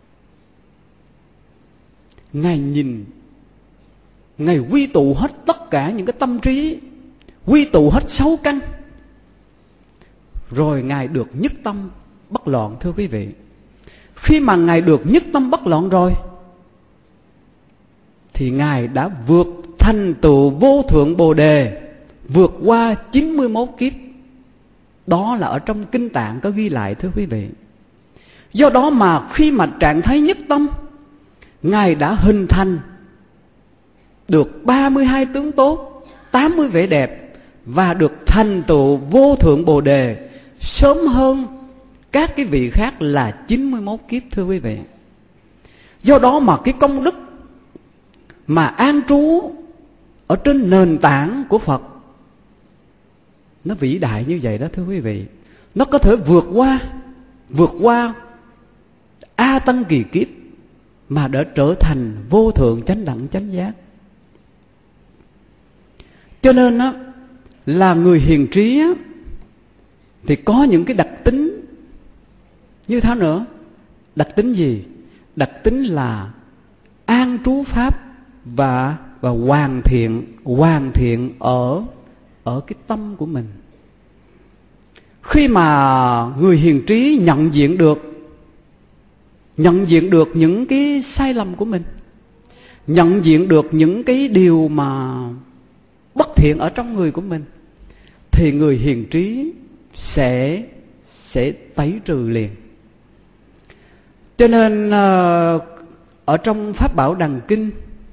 Ngài nhìn, Ngài quy tụ hết tất cả những cái tâm trí, quy tụ hết sáu căn, rồi Ngài được nhất tâm bất loạn. Thưa quý vị, khi mà Ngài được nhất tâm bất loạn rồi thì Ngài đã vượt thành tựu vô thượng Bồ Đề, vượt qua chín mươi mốt kiếp. Đó là ở trong Kinh Tạng có ghi lại, thưa quý vị. Do đó mà khi mà trạng thái nhất tâm, Ngài đã hình thành được ba mươi hai tướng tốt, tám mươi vẻ đẹp, và được thành tựu vô thượng Bồ Đề sớm hơn các cái vị khác là chín mươi mốt kiếp, thưa quý vị. Do đó mà cái công đức mà an trú ở trên nền tảng của Phật nó vĩ đại như vậy đó, thưa quý vị. Nó có thể vượt qua Vượt qua A Tăng kỳ kiếp mà đã trở thành vô thượng chánh đẳng chánh giác. Cho nên á, là người hiền trí á, thì có những cái đặc tính như thế nữa. Đặc tính gì? Đặc tính là an trú pháp và và hoàn thiện hoàn thiện ở ở cái tâm của mình. Khi mà người hiền trí nhận diện được nhận diện được những cái sai lầm của mình, nhận diện được những cái điều mà bất thiện ở trong người của mình, thì người hiền trí sẽ sẽ tẩy trừ liền. Cho nên ở trong Pháp Bảo Đằng Kinh,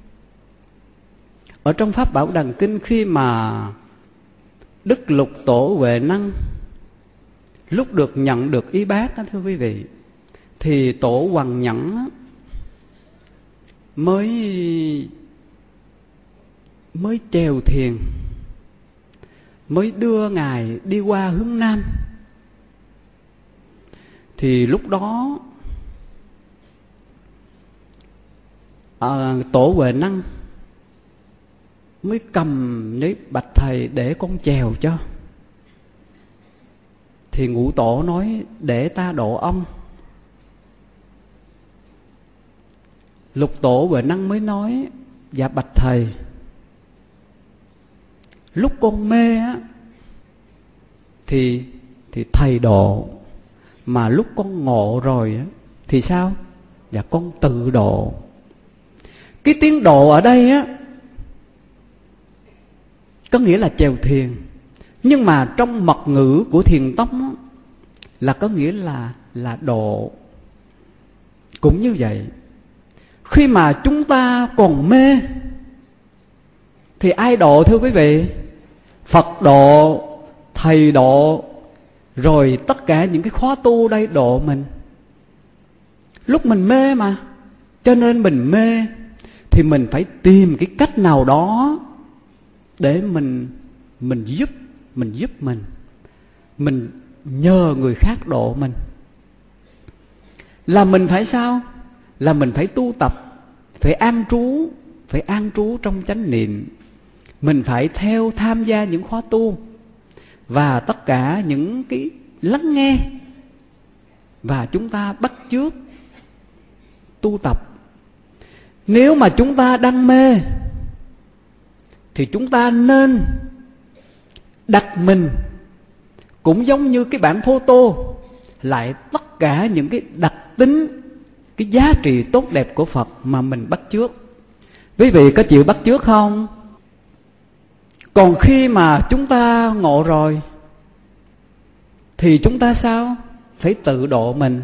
ở trong Pháp Bảo Đằng Kinh khi mà Đức Lục Tổ Huệ Năng lúc được nhận được y bát đó, thưa quý vị, thì Tổ Hoằng Nhẫn mới mới chèo thuyền, mới đưa Ngài đi qua hướng Nam. Thì lúc đó à, Tổ Huệ Năng mới cầm lấy bạch thầy để con chèo cho. Thì Ngũ Tổ nói để ta độ ông. Lục Tổ Huệ Năng mới nói dạ bạch thầy, lúc con mê á thì thì thầy độ, mà lúc con ngộ rồi á thì sao? Dạ con tự độ. Cái tiếng độ ở đây á có nghĩa là chèo thuyền, nhưng mà trong mật ngữ của thiền tông á, là có nghĩa là là độ. Cũng như vậy, khi mà chúng ta còn mê thì ai độ, thưa quý vị? Phật độ, thầy độ, rồi tất cả những cái khóa tu đây độ mình. Lúc mình mê mà, cho nên mình mê thì mình phải tìm cái cách nào đó để mình mình giúp mình giúp mình, mình nhờ người khác độ mình. Là mình phải sao? Là mình phải tu tập, phải an trú, phải an trú trong chánh niệm. Mình phải theo tham gia những khóa tu và tất cả những cái lắng nghe, và chúng ta bắt chước tu tập. Nếu mà chúng ta đang mê thì chúng ta nên đặt mình cũng giống như cái bản photo lại tất cả những cái đặc tính, cái giá trị tốt đẹp của Phật mà mình bắt chước. Quý vị có chịu bắt chước không? Còn khi mà chúng ta ngộ rồi thì chúng ta sao? Phải tự độ mình.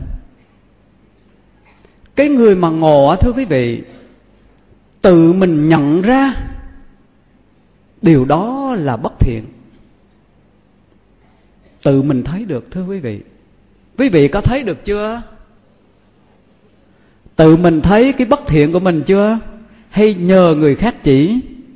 Cái người mà ngộ, thưa quý vị, tự mình nhận ra điều đó là bất thiện, tự mình thấy được, thưa quý vị. Quý vị có thấy được chưa? Tự mình thấy cái bất thiện của mình chưa? Hay nhờ người khác chỉ?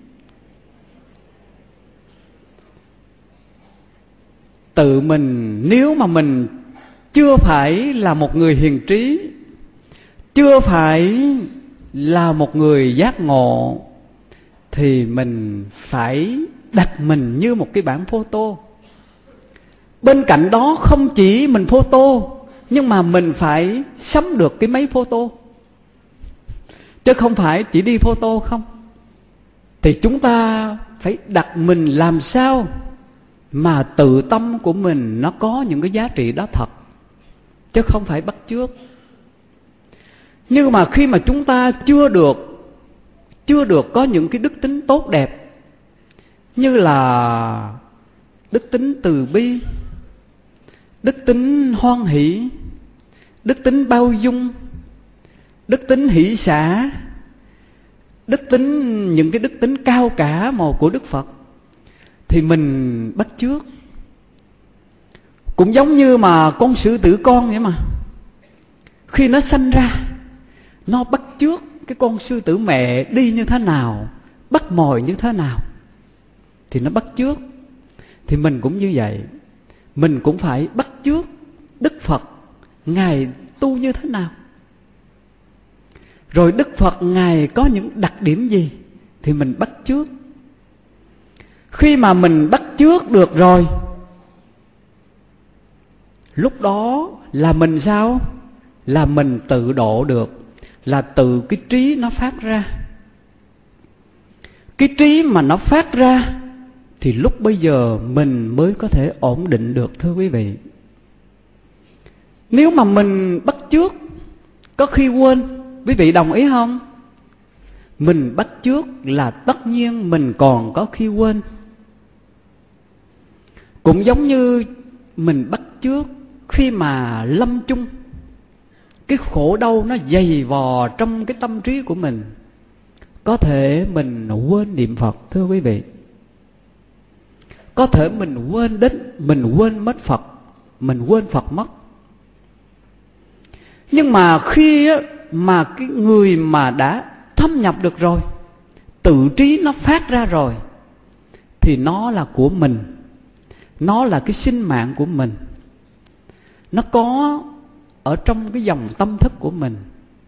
Tự mình, nếu mà mình chưa phải là một người hiền trí, chưa phải là một người giác ngộ, thì mình phải đặt mình như một cái bản photo. Bên cạnh đó không chỉ mình photo, nhưng mà mình phải sắm được cái máy photo, chứ không phải chỉ đi photo không. Thì chúng ta phải đặt mình làm sao mà tự tâm của mình nó có những cái giá trị đó thật, chứ không phải bắt chước. Nhưng mà khi mà chúng ta chưa được Chưa được có những cái đức tính tốt đẹp, như là đức tính từ bi, đức tính hoan hỷ, đức tính bao dung, đức tính hỷ xả, đức tính, những cái đức tính cao cả một của Đức Phật, thì mình bắt chước. Cũng giống như mà con sư tử con vậy mà, khi nó sanh ra, nó bắt chước cái con sư tử mẹ đi như thế nào, bắt mồi như thế nào, thì nó bắt chước. Thì mình cũng như vậy, mình cũng phải bắt chước Đức Phật Ngài tu như thế nào, rồi Đức Phật Ngài có những đặc điểm gì thì mình bắt chước. Khi mà mình bắt chước được rồi, lúc đó là mình sao? Là mình tự độ được, là từ cái trí nó phát ra. Cái trí mà nó phát ra thì lúc bây giờ mình mới có thể ổn định được, thưa quý vị. Nếu mà mình bắt chước, có khi quên, quý vị đồng ý không? Mình bắt chước là tất nhiên mình còn có khi quên. Cũng giống như mình bắt chước khi mà lâm chung, cái khổ đau nó dày vò trong cái tâm trí của mình, có thể mình quên niệm Phật, thưa quý vị. Có thể mình quên đến, mình quên mất Phật, mình quên Phật mất. Nhưng mà khi mà cái người mà đã thâm nhập được rồi, tự trí nó phát ra rồi, thì nó là của mình, nó là cái sinh mạng của mình, nó có ở trong cái dòng tâm thức của mình.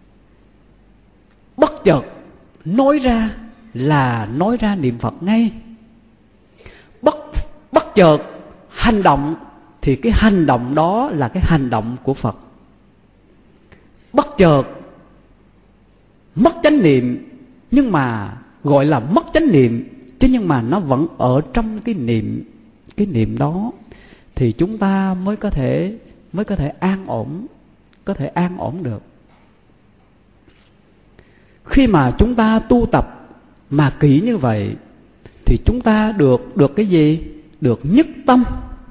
Bất chợt nói ra là nói ra niệm Phật ngay. Bất, bất chợt hành động thì cái hành động đó là cái hành động của Phật. Bất chợt mất chánh niệm, nhưng mà gọi là mất chánh niệm, chứ nhưng mà nó vẫn ở trong cái niệm, cái niệm đó, thì chúng ta mới có thể mới có thể an ổn, có thể an ổn được. Khi mà chúng ta tu tập mà kỹ như vậy, thì chúng ta được được cái gì? Được nhất tâm.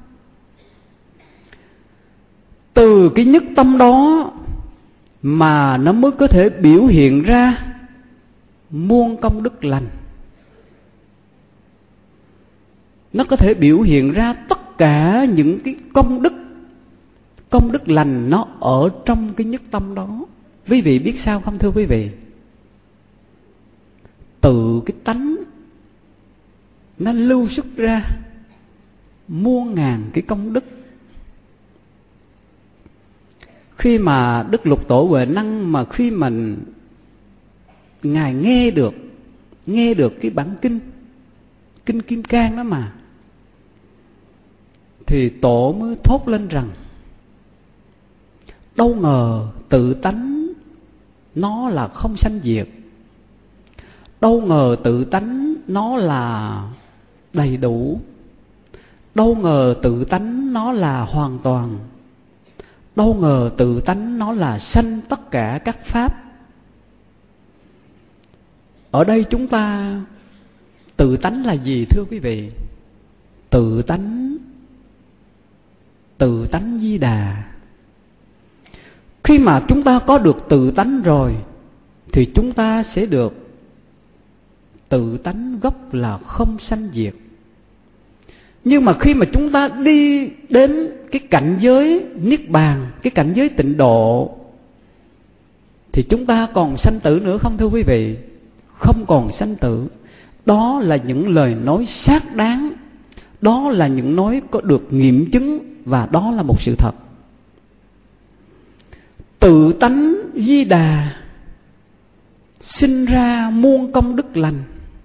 Từ cái nhất tâm đó mà nó mới có thể biểu hiện ra muôn công đức lành. Nó có thể biểu hiện ra tất cả những cái công đức, công đức lành nó ở trong cái nhất tâm đó. Quý vị biết sao không, thưa quý vị? Từ cái tánh nó lưu xuất ra muôn ngàn cái công đức. Khi mà Đức Lục Tổ Huệ Năng, mà khi mình Ngài nghe được Nghe được cái bản kinh Kinh Kim Cang đó mà, thì Tổ mới thốt lên rằng: đâu ngờ tự tánh nó là không sanh diệt, đâu ngờ tự tánh nó là đầy đủ, đâu ngờ tự tánh nó là hoàn toàn, đâu ngờ tự tánh nó là sanh tất cả các pháp. Ở đây chúng ta, tự tánh là gì thưa quý vị? Tự tánh, tự tánh Di Đà. Khi mà chúng ta có được tự tánh rồi, thì chúng ta sẽ được tự tánh gốc là không sanh diệt. Nhưng mà khi mà chúng ta đi đến cái cảnh giới Niết Bàn, cái cảnh giới tịnh độ, thì chúng ta còn sanh tử nữa không thưa quý vị? Không còn sanh tử. Đó là những lời nói xác đáng, đó là những nói có được nghiệm chứng, và đó là một sự thật. Tự tánh Di Đà sinh ra muôn công đức lành.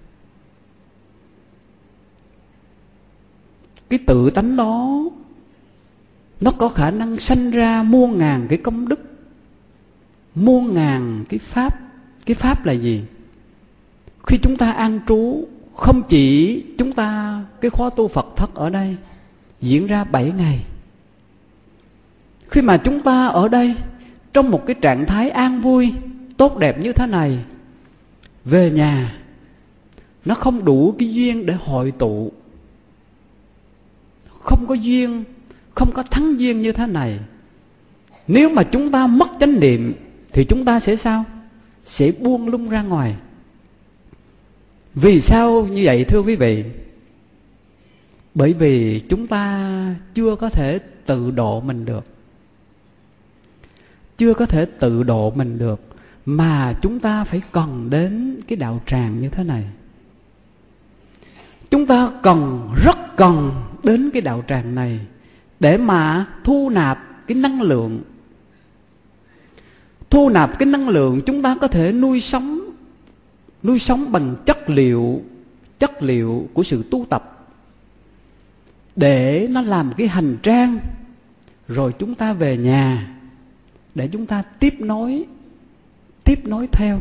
Cái tự tánh đó nó có khả năng sanh ra muôn ngàn cái công đức, muôn ngàn cái pháp. Cái pháp là gì? Khi chúng ta an trú, không chỉ chúng ta, cái khóa tu Phật thất ở đây diễn ra bảy ngày. Khi mà chúng ta ở đây trong một cái trạng thái an vui, tốt đẹp như thế này, về nhà nó không đủ cái duyên để hội tụ, không có duyên, không có thắng duyên như thế này. Nếu mà chúng ta mất chánh niệm thì chúng ta sẽ sao? Sẽ buông lung ra ngoài. Vì sao như vậy thưa quý vị? Bởi vì chúng ta chưa có thể tự độ mình được. Chưa có thể tự độ mình được, mà chúng ta phải cần đến cái đạo tràng như thế này. Chúng ta cần, rất cần đến cái đạo tràng này để mà thu nạp cái năng lượng. Thu nạp cái năng lượng chúng ta có thể nuôi sống, nuôi sống bằng chất liệu, chất liệu của sự tu tập, để nó làm cái hành trang, rồi chúng ta về nhà để chúng ta tiếp nối, tiếp nối theo.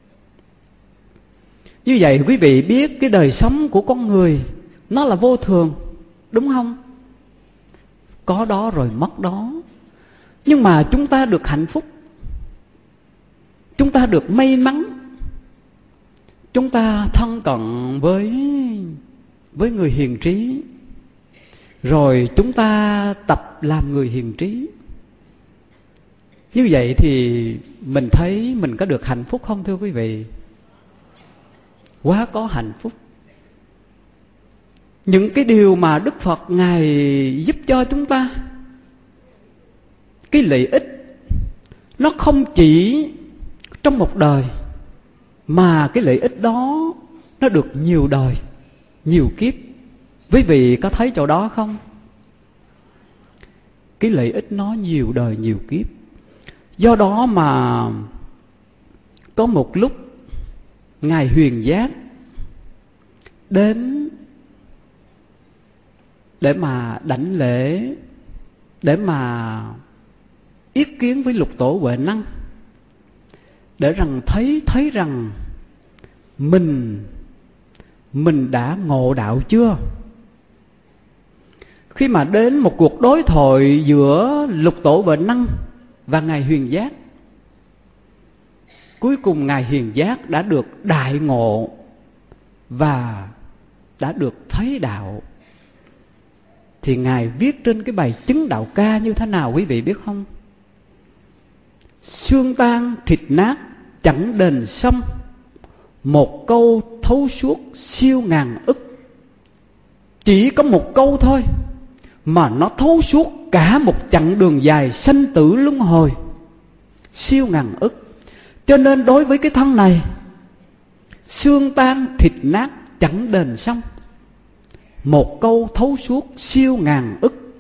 Như vậy quý vị biết cái đời sống của con người nó là vô thường, đúng không? Có đó rồi mất đó. Nhưng mà chúng ta được hạnh phúc, chúng ta được may mắn, chúng ta thân cận với với người hiền trí, rồi chúng ta tập làm người hiền trí. Như vậy thì mình thấy mình có được hạnh phúc không thưa quý vị? Quá có hạnh phúc. Những cái điều mà Đức Phật Ngài giúp cho chúng ta, cái lợi ích nó không chỉ trong một đời, mà cái lợi ích đó nó được nhiều đời, nhiều kiếp. Quý vị có thấy chỗ đó không? Cái lợi ích nó nhiều đời, nhiều kiếp. Do đó mà có một lúc Ngài Huyền Giác đến để mà đảnh lễ, để mà yết kiến với Lục Tổ Huệ Năng, để rằng thấy thấy rằng mình mình đã ngộ đạo chưa. Khi mà đến một cuộc đối thoại giữa Lục Tổ Huệ Năng và Ngài Huyền Giác, cuối cùng Ngài Huyền Giác đã được đại ngộ và đã được thấy đạo. Thì Ngài viết trên cái bài chứng đạo ca như thế nào quý vị biết không? Xương tan thịt nát chẳng đền sông, một câu thấu suốt siêu ngàn ức. Chỉ có một câu thôi mà nó thấu suốt cả một chặng đường dài sanh tử luân hồi, siêu ngàn ức. Cho nên đối với cái thân này, xương tan thịt nát chẳng đền sông, một câu thấu suốt siêu ngàn ức.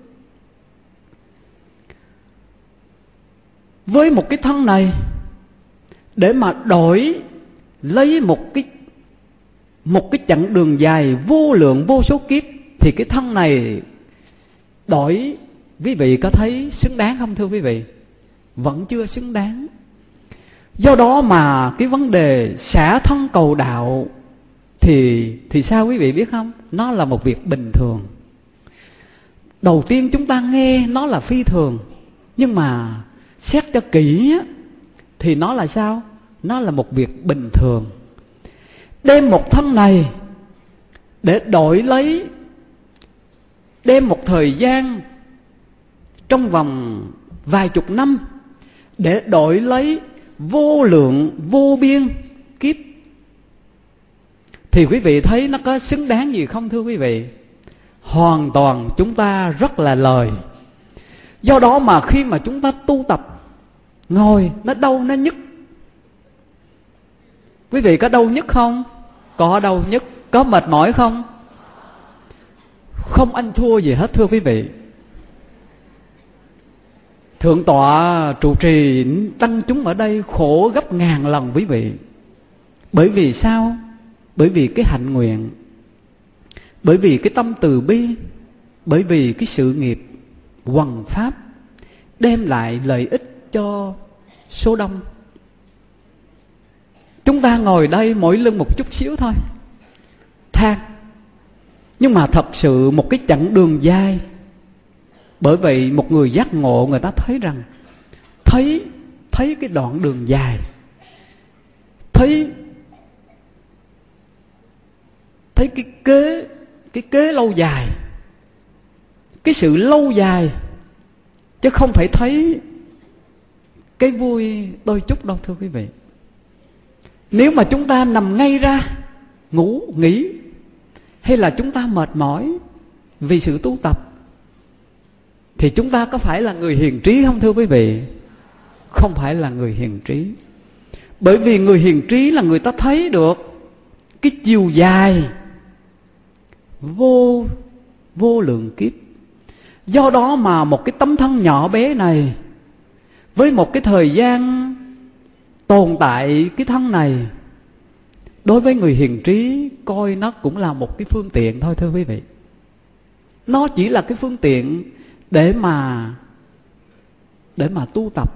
Với một cái thân này, để mà đổi lấy một cái một cái chặng đường dài vô lượng vô số kiếp, thì cái thân này đổi, quý vị có thấy xứng đáng không thưa quý vị? Vẫn chưa xứng đáng. Do đó mà cái vấn đề xả thân cầu đạo Thì thì sao quý vị biết không? Nó là một việc bình thường. Đầu tiên chúng ta nghe nó là phi thường, nhưng mà xét cho kỹ thì nó là sao? Nó là một việc bình thường. Đem một thân này để đổi lấy, đem một thời gian trong vòng vài chục năm để đổi lấy vô lượng vô biên kiếp, thì quý vị thấy nó có xứng đáng gì không thưa quý vị? Hoàn toàn chúng ta rất là lời. Do đó mà khi mà chúng ta tu tập, ngồi nó đau nó nhức. Quý vị có đau nhức không? Có đau nhức. Có mệt mỏi không? Không ăn thua gì hết thưa quý vị. Thượng tọa trụ trì tăng chúng ở đây khổ gấp ngàn lần quý vị. Bởi vì sao? Bởi vì cái hạnh nguyện, bởi vì cái tâm từ bi, bởi vì cái sự nghiệp hoằng pháp đem lại lợi ích cho số đông. Chúng ta ngồi đây mỗi lưng một chút xíu thôi, than. Nhưng mà thật sự một cái chặng đường dài. Bởi vậy một người giác ngộ, người ta thấy rằng Thấy Thấy cái đoạn đường dài, Thấy Thấy cái kế Cái kế lâu dài, cái sự lâu dài, chứ không phải thấy cái vui đôi chút đâu thưa quý vị. Nếu mà chúng ta nằm ngay ra ngủ nghỉ, hay là chúng ta mệt mỏi vì sự tu tập, thì chúng ta có phải là người hiền trí không thưa quý vị? Không phải là người hiền trí. Bởi vì người hiền trí là người ta thấy được cái chiều dài vô vô lượng kiếp. Do đó mà một cái tấm thân nhỏ bé này, với một cái thời gian tồn tại cái thân này, đối với người hiền trí coi nó cũng là một cái phương tiện thôi thưa quý vị. Nó chỉ là cái phương tiện để mà để mà tu tập.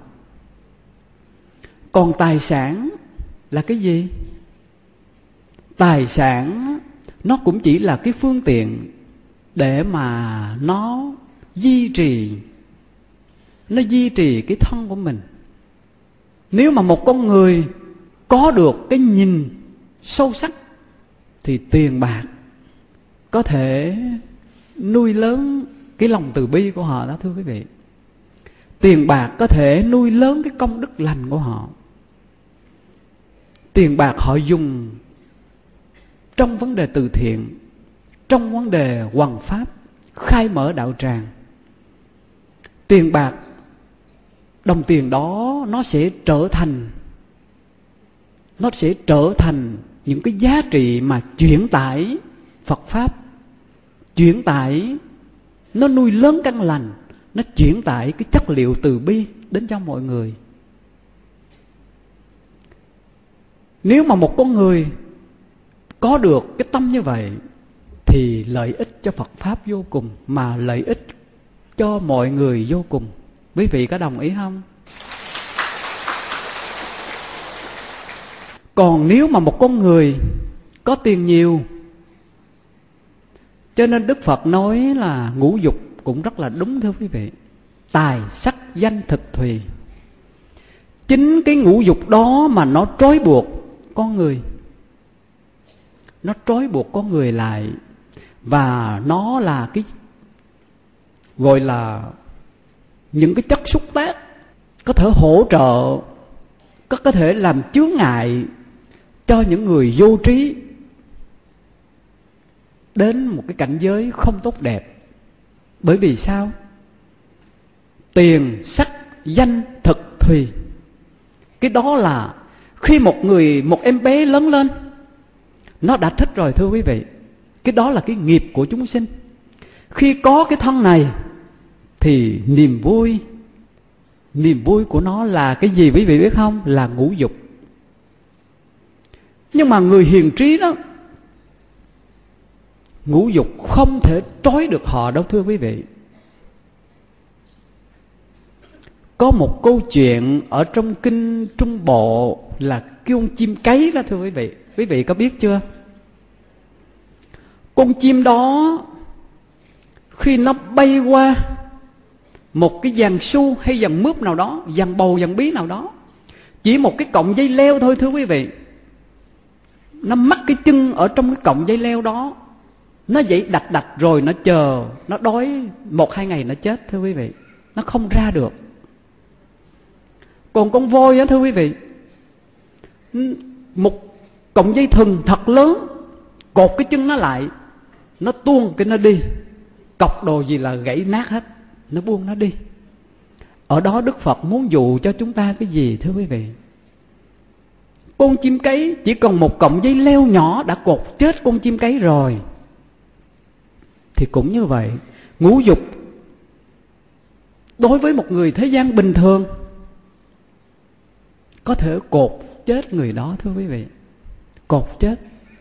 Còn tài sản là cái gì? Tài sản nó cũng chỉ là cái phương tiện để mà nó duy trì Nó duy trì cái thân của mình. Nếu mà một con người có được cái nhìn sâu sắc, thì tiền bạc có thể nuôi lớn cái lòng từ bi của họ đó thưa quý vị. Tiền bạc có thể nuôi lớn cái công đức lành của họ. Tiền bạc họ dùng trong vấn đề từ thiện, trong vấn đề hoằng pháp, khai mở đạo tràng. Tiền bạc, đồng tiền đó nó sẽ trở thành Nó sẽ trở thành những cái giá trị mà chuyển tải Phật Pháp, chuyển tải, nó nuôi lớn căn lành, nó chuyển tải cái chất liệu từ bi đến cho mọi người. Nếu mà một con người có được cái tâm như vậy, thì lợi ích cho Phật Pháp vô cùng, mà lợi ích cho mọi người vô cùng. Quý vị có đồng ý không? Còn nếu mà một con người có tiền nhiều, cho nên Đức Phật nói là ngũ dục cũng rất là đúng thưa quý vị. Tài, sắc, danh, thực, thùy. Chính cái ngũ dục đó mà nó trói buộc con người. Nó trói buộc con người lại. Và nó là cái gọi là những cái chất xúc tác có thể hỗ trợ, có, có thể làm chướng ngại cho những người vô trí đến một cái cảnh giới không tốt đẹp. Bởi vì sao? Tiền, sắc, danh, thực, thùy. Cái đó là khi một người, một em bé lớn lên, nó đã thích rồi thưa quý vị. Cái đó là cái nghiệp của chúng sinh. Khi có cái thân này thì niềm vui, niềm vui của nó là cái gì quý vị biết không? Là ngũ dục. Nhưng mà người hiền trí đó, ngũ dục không thể trói được họ đâu thưa quý vị. Có một câu chuyện ở trong kinh Trung Bộ là kêu con chim cấy đó thưa quý vị. Quý vị có biết chưa? Con chim đó khi nó bay qua một cái giàn su hay giàn mướp nào đó, giàn bầu, giàn bí nào đó, chỉ một cái cọng dây leo thôi thưa quý vị, nó mắc cái chân ở trong cái cọng dây leo đó, nó dậy đặt đặt rồi nó chờ, nó đói một hai ngày nó chết thưa quý vị, nó không ra được. Còn con voi á thưa quý vị, một cọng dây thừng thật lớn cột cái chân nó lại, nó tuôn cái nó đi, cọc đồ gì là gãy nát hết, nó buông nó đi. Ở đó Đức Phật muốn dụ cho chúng ta cái gì thưa quý vị? Con chim cấy chỉ cần một cọng dây leo nhỏ đã cột chết con chim cấy rồi. Thì cũng như vậy, ngũ dục đối với một người thế gian bình thường có thể cột chết người đó, thưa quý vị. Cột chết,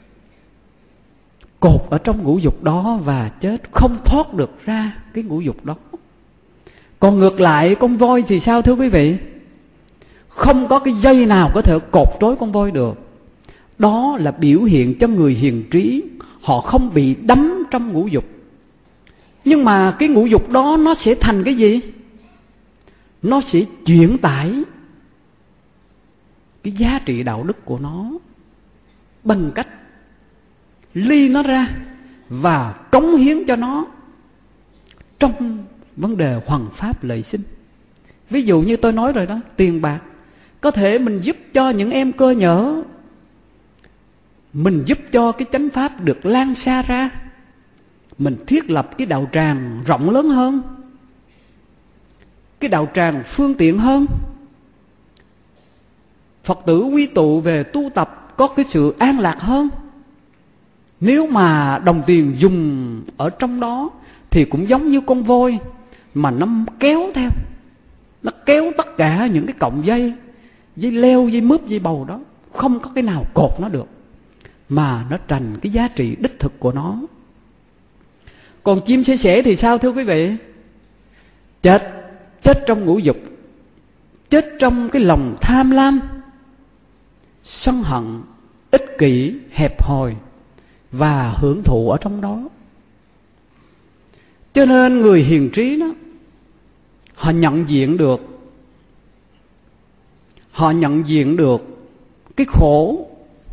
cột ở trong ngũ dục đó và chết, không thoát được ra cái ngũ dục đó. Còn ngược lại con voi thì sao thưa quý vị? Không có cái dây nào có thể cột trói con voi được. Đó là biểu hiện cho người hiền trí, họ không bị đắm trong ngũ dục. Nhưng mà cái ngũ dục đó nó sẽ thành cái gì? Nó sẽ chuyển tải cái giá trị đạo đức của nó bằng cách ly nó ra và cống hiến cho nó trong vấn đề hoằng pháp lợi sinh. Ví dụ như tôi nói rồi đó, tiền bạc có thể mình giúp cho những em cơ nhở, mình giúp cho cái chánh pháp được lan xa ra, mình thiết lập cái đạo tràng rộng lớn hơn, cái đạo tràng phương tiện hơn, Phật tử quy tụ về tu tập có cái sự an lạc hơn. Nếu mà đồng tiền dùng ở trong đó thì cũng giống như con voi mà nó kéo theo, nó kéo tất cả những cái cọng dây, dây leo, dây mướp, dây bầu đó, không có cái nào cột nó được, mà nó thành cái giá trị đích thực của nó. Còn chim sẻ sẻ thì sao thưa quý vị? Chết, chết trong ngũ dục, chết trong cái lòng tham lam, sân hận, ích kỷ, hẹp hòi và hưởng thụ ở trong đó. Cho nên người hiền trí đó, họ nhận diện được, họ nhận diện được cái khổ,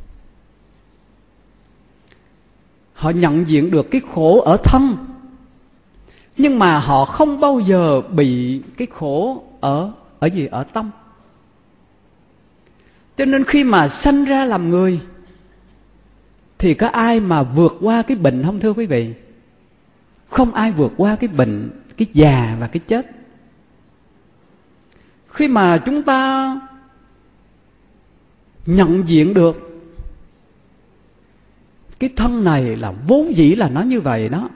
họ nhận diện được cái khổ ở thân, nhưng mà họ không bao giờ bị cái khổ ở ở gì ở tâm. Cho nên khi mà sanh ra làm người thì có ai mà vượt qua cái bệnh không thưa quý vị? Không ai vượt qua cái bệnh, cái già và cái chết. Khi mà chúng ta nhận diện được cái thân này là vốn dĩ là nó như vậy đó,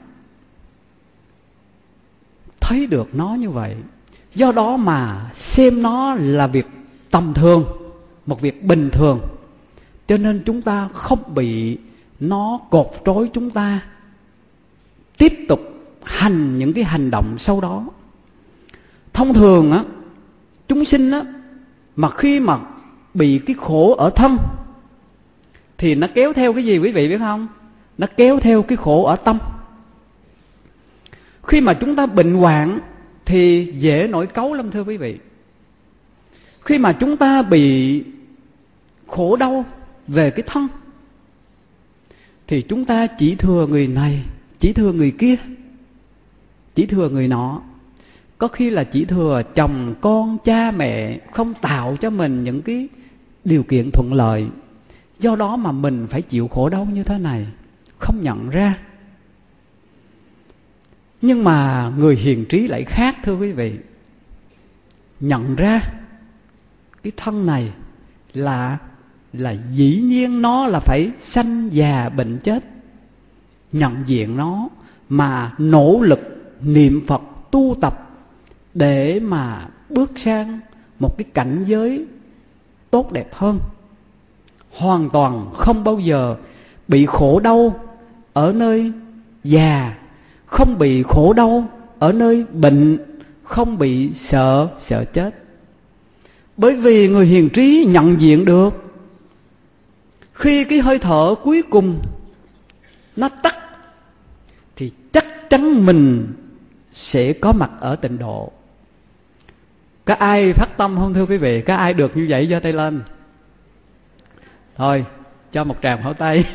thấy được nó như vậy, do đó mà xem nó là việc tầm thường, một việc bình thường, cho nên chúng ta không bị nó cột trói chúng ta tiếp tục hành những cái hành động sau đó. Thông thường á, chúng sinh á, mà khi mà bị cái khổ ở thân thì nó kéo theo cái gì quý vị biết không? Nó kéo theo cái khổ ở tâm. Khi mà chúng ta bệnh hoạn thì dễ nổi cáu lắm thưa quý vị. Khi mà chúng ta bị khổ đau về cái thân thì chúng ta chỉ thừa người này, chỉ thừa người kia, chỉ thừa người nọ. Có khi là chỉ thừa chồng con, cha mẹ không tạo cho mình những cái điều kiện thuận lợi, do đó mà mình phải chịu khổ đau như thế này, không nhận ra. Nhưng mà người hiền trí lại khác thưa quý vị. Nhận ra cái thân này là là dĩ nhiên nó là phải sanh già bệnh chết. Nhận diện nó mà nỗ lực niệm Phật tu tập để mà bước sang một cái cảnh giới tốt đẹp hơn. Hoàn toàn không bao giờ bị khổ đau ở nơi già, không bị khổ đau ở nơi bệnh, không bị sợ sợ chết. Bởi vì người hiền trí nhận diện được khi cái hơi thở cuối cùng nó tắt thì chắc chắn mình sẽ có mặt ở tịnh độ. Có ai phát tâm không thưa quý vị? Có ai được như vậy giơ tay lên? Thôi cho một tràng pháo tay.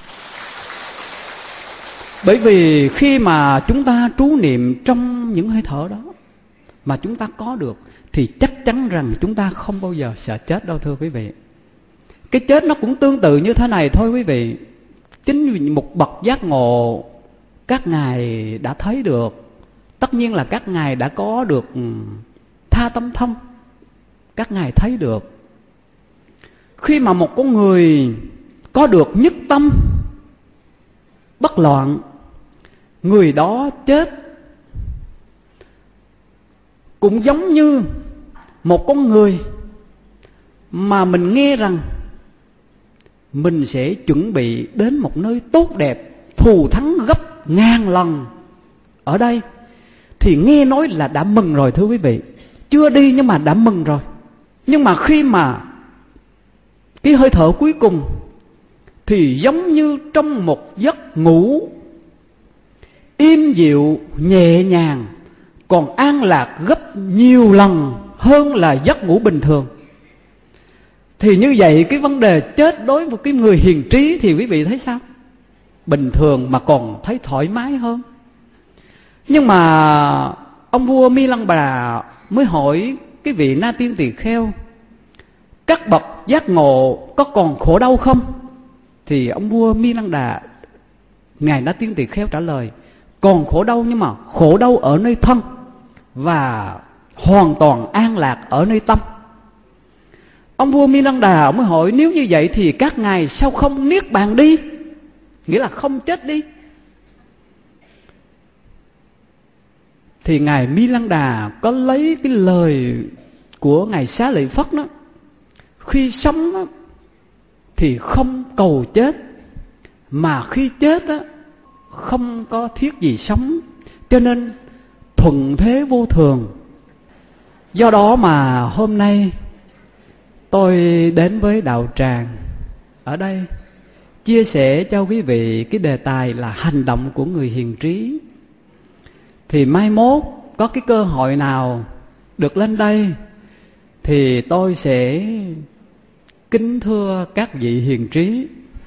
Bởi vì khi mà chúng ta trú niệm trong những hơi thở đó mà chúng ta có được thì chắc chắn rằng chúng ta không bao giờ sợ chết đâu thưa quý vị. Cái chết nó cũng tương tự như thế này thôi quý vị. Chính vì một bậc giác ngộ các ngài đã thấy được. Tất nhiên là các ngài đã có được tha tâm thông, các ngài thấy được khi mà một con người có được nhất tâm bất loạn, người đó chết cũng giống như một con người mà mình nghe rằng mình sẽ chuẩn bị đến một nơi tốt đẹp, thù thắng gấp ngàn lần ở đây, thì nghe nói là đã mừng rồi thưa quý vị. Chưa đi nhưng mà đã mừng rồi. Nhưng mà khi mà cái hơi thở cuối cùng thì giống như trong một giấc ngủ im dịu, nhẹ nhàng, còn an lạc gấp nhiều lần hơn là giấc ngủ bình thường. Thì như vậy cái vấn đề chết đối với cái người hiền trí thì quý vị thấy sao? Bình thường mà còn thấy thoải mái hơn. Nhưng mà ông vua Mi Lăng Bà mới hỏi cái vị Na Tiên Tỳ Kheo: các bậc giác ngộ có còn khổ đau không? Thì ông vua Mi Lăng Đà, ngài Na Tiên Tỳ Kheo trả lời: còn khổ đau, nhưng mà khổ đau ở nơi thân và hoàn toàn an lạc ở nơi tâm. Ông vua Mi Lăng Đà mới hỏi: nếu như vậy thì các ngài sao không niết bàn đi, nghĩa là không chết đi? Thì ngài Mi Lăng Đà có lấy cái lời của ngài Xá Lợi Phất đó: khi sống đó, thì không cầu chết, mà khi chết đó, không có thiết gì sống, cho nên thuận thế vô thường. Do đó mà hôm nay tôi đến với đạo tràng ở đây chia sẻ cho quý vị cái đề tài là hành động của người hiền trí. Thì mai mốt có cái cơ hội nào được lên đây thì tôi sẽ kính thưa các vị hiền trí.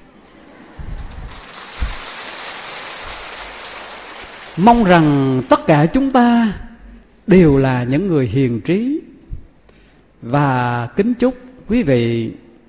Mong rằng tất cả chúng ta đều là những người hiền trí, và kính chúc quý vị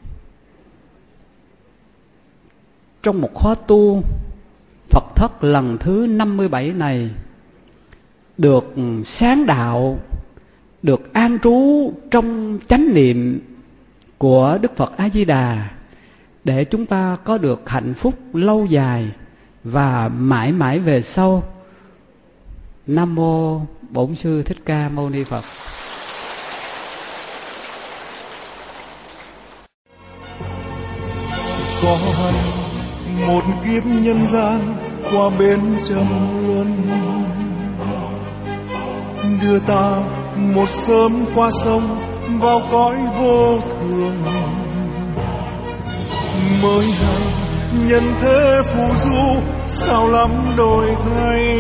trong một khóa tu Phật thất lần thứ năm mươi bảy này được sáng đạo, được an trú trong chánh niệm của Đức Phật A Di Đà, để chúng ta có được hạnh phúc lâu dài và mãi mãi về sau. Nam mô Bổn Sư Thích Ca Mâu Ni Phật. Có một kiếp nhân gian qua bên trầm luân, đưa ta một sớm qua sông vào cõi vô thường. Mới hay nhân thế phù du, sao lắm đổi thay,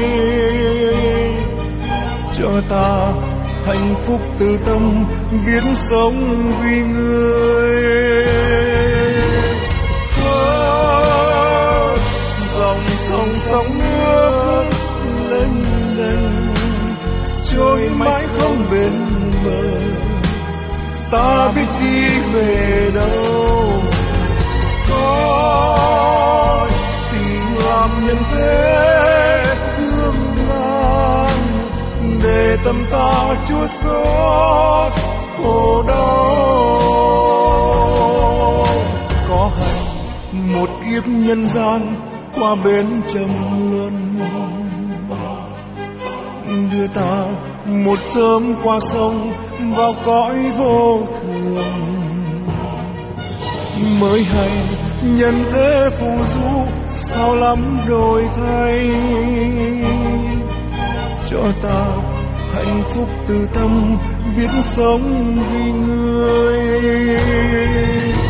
cho ta hạnh phúc từ tâm, biết sống vì người. Thơ dòng sông sóng nước lênh đênh, trôi mãi không bên bờ, ta biết đi về đâu. Có tình làm nhân thế thương lan, để tâm ta chua xót khổ đau. Có hay một kiếp nhân gian qua bên trầm luân, đưa ta một sớm qua sông vào cõi vô thường. Mới hay nhân thế phù du, sao lắm đổi thay, cho ta hạnh phúc từ tâm, biết sống vì người.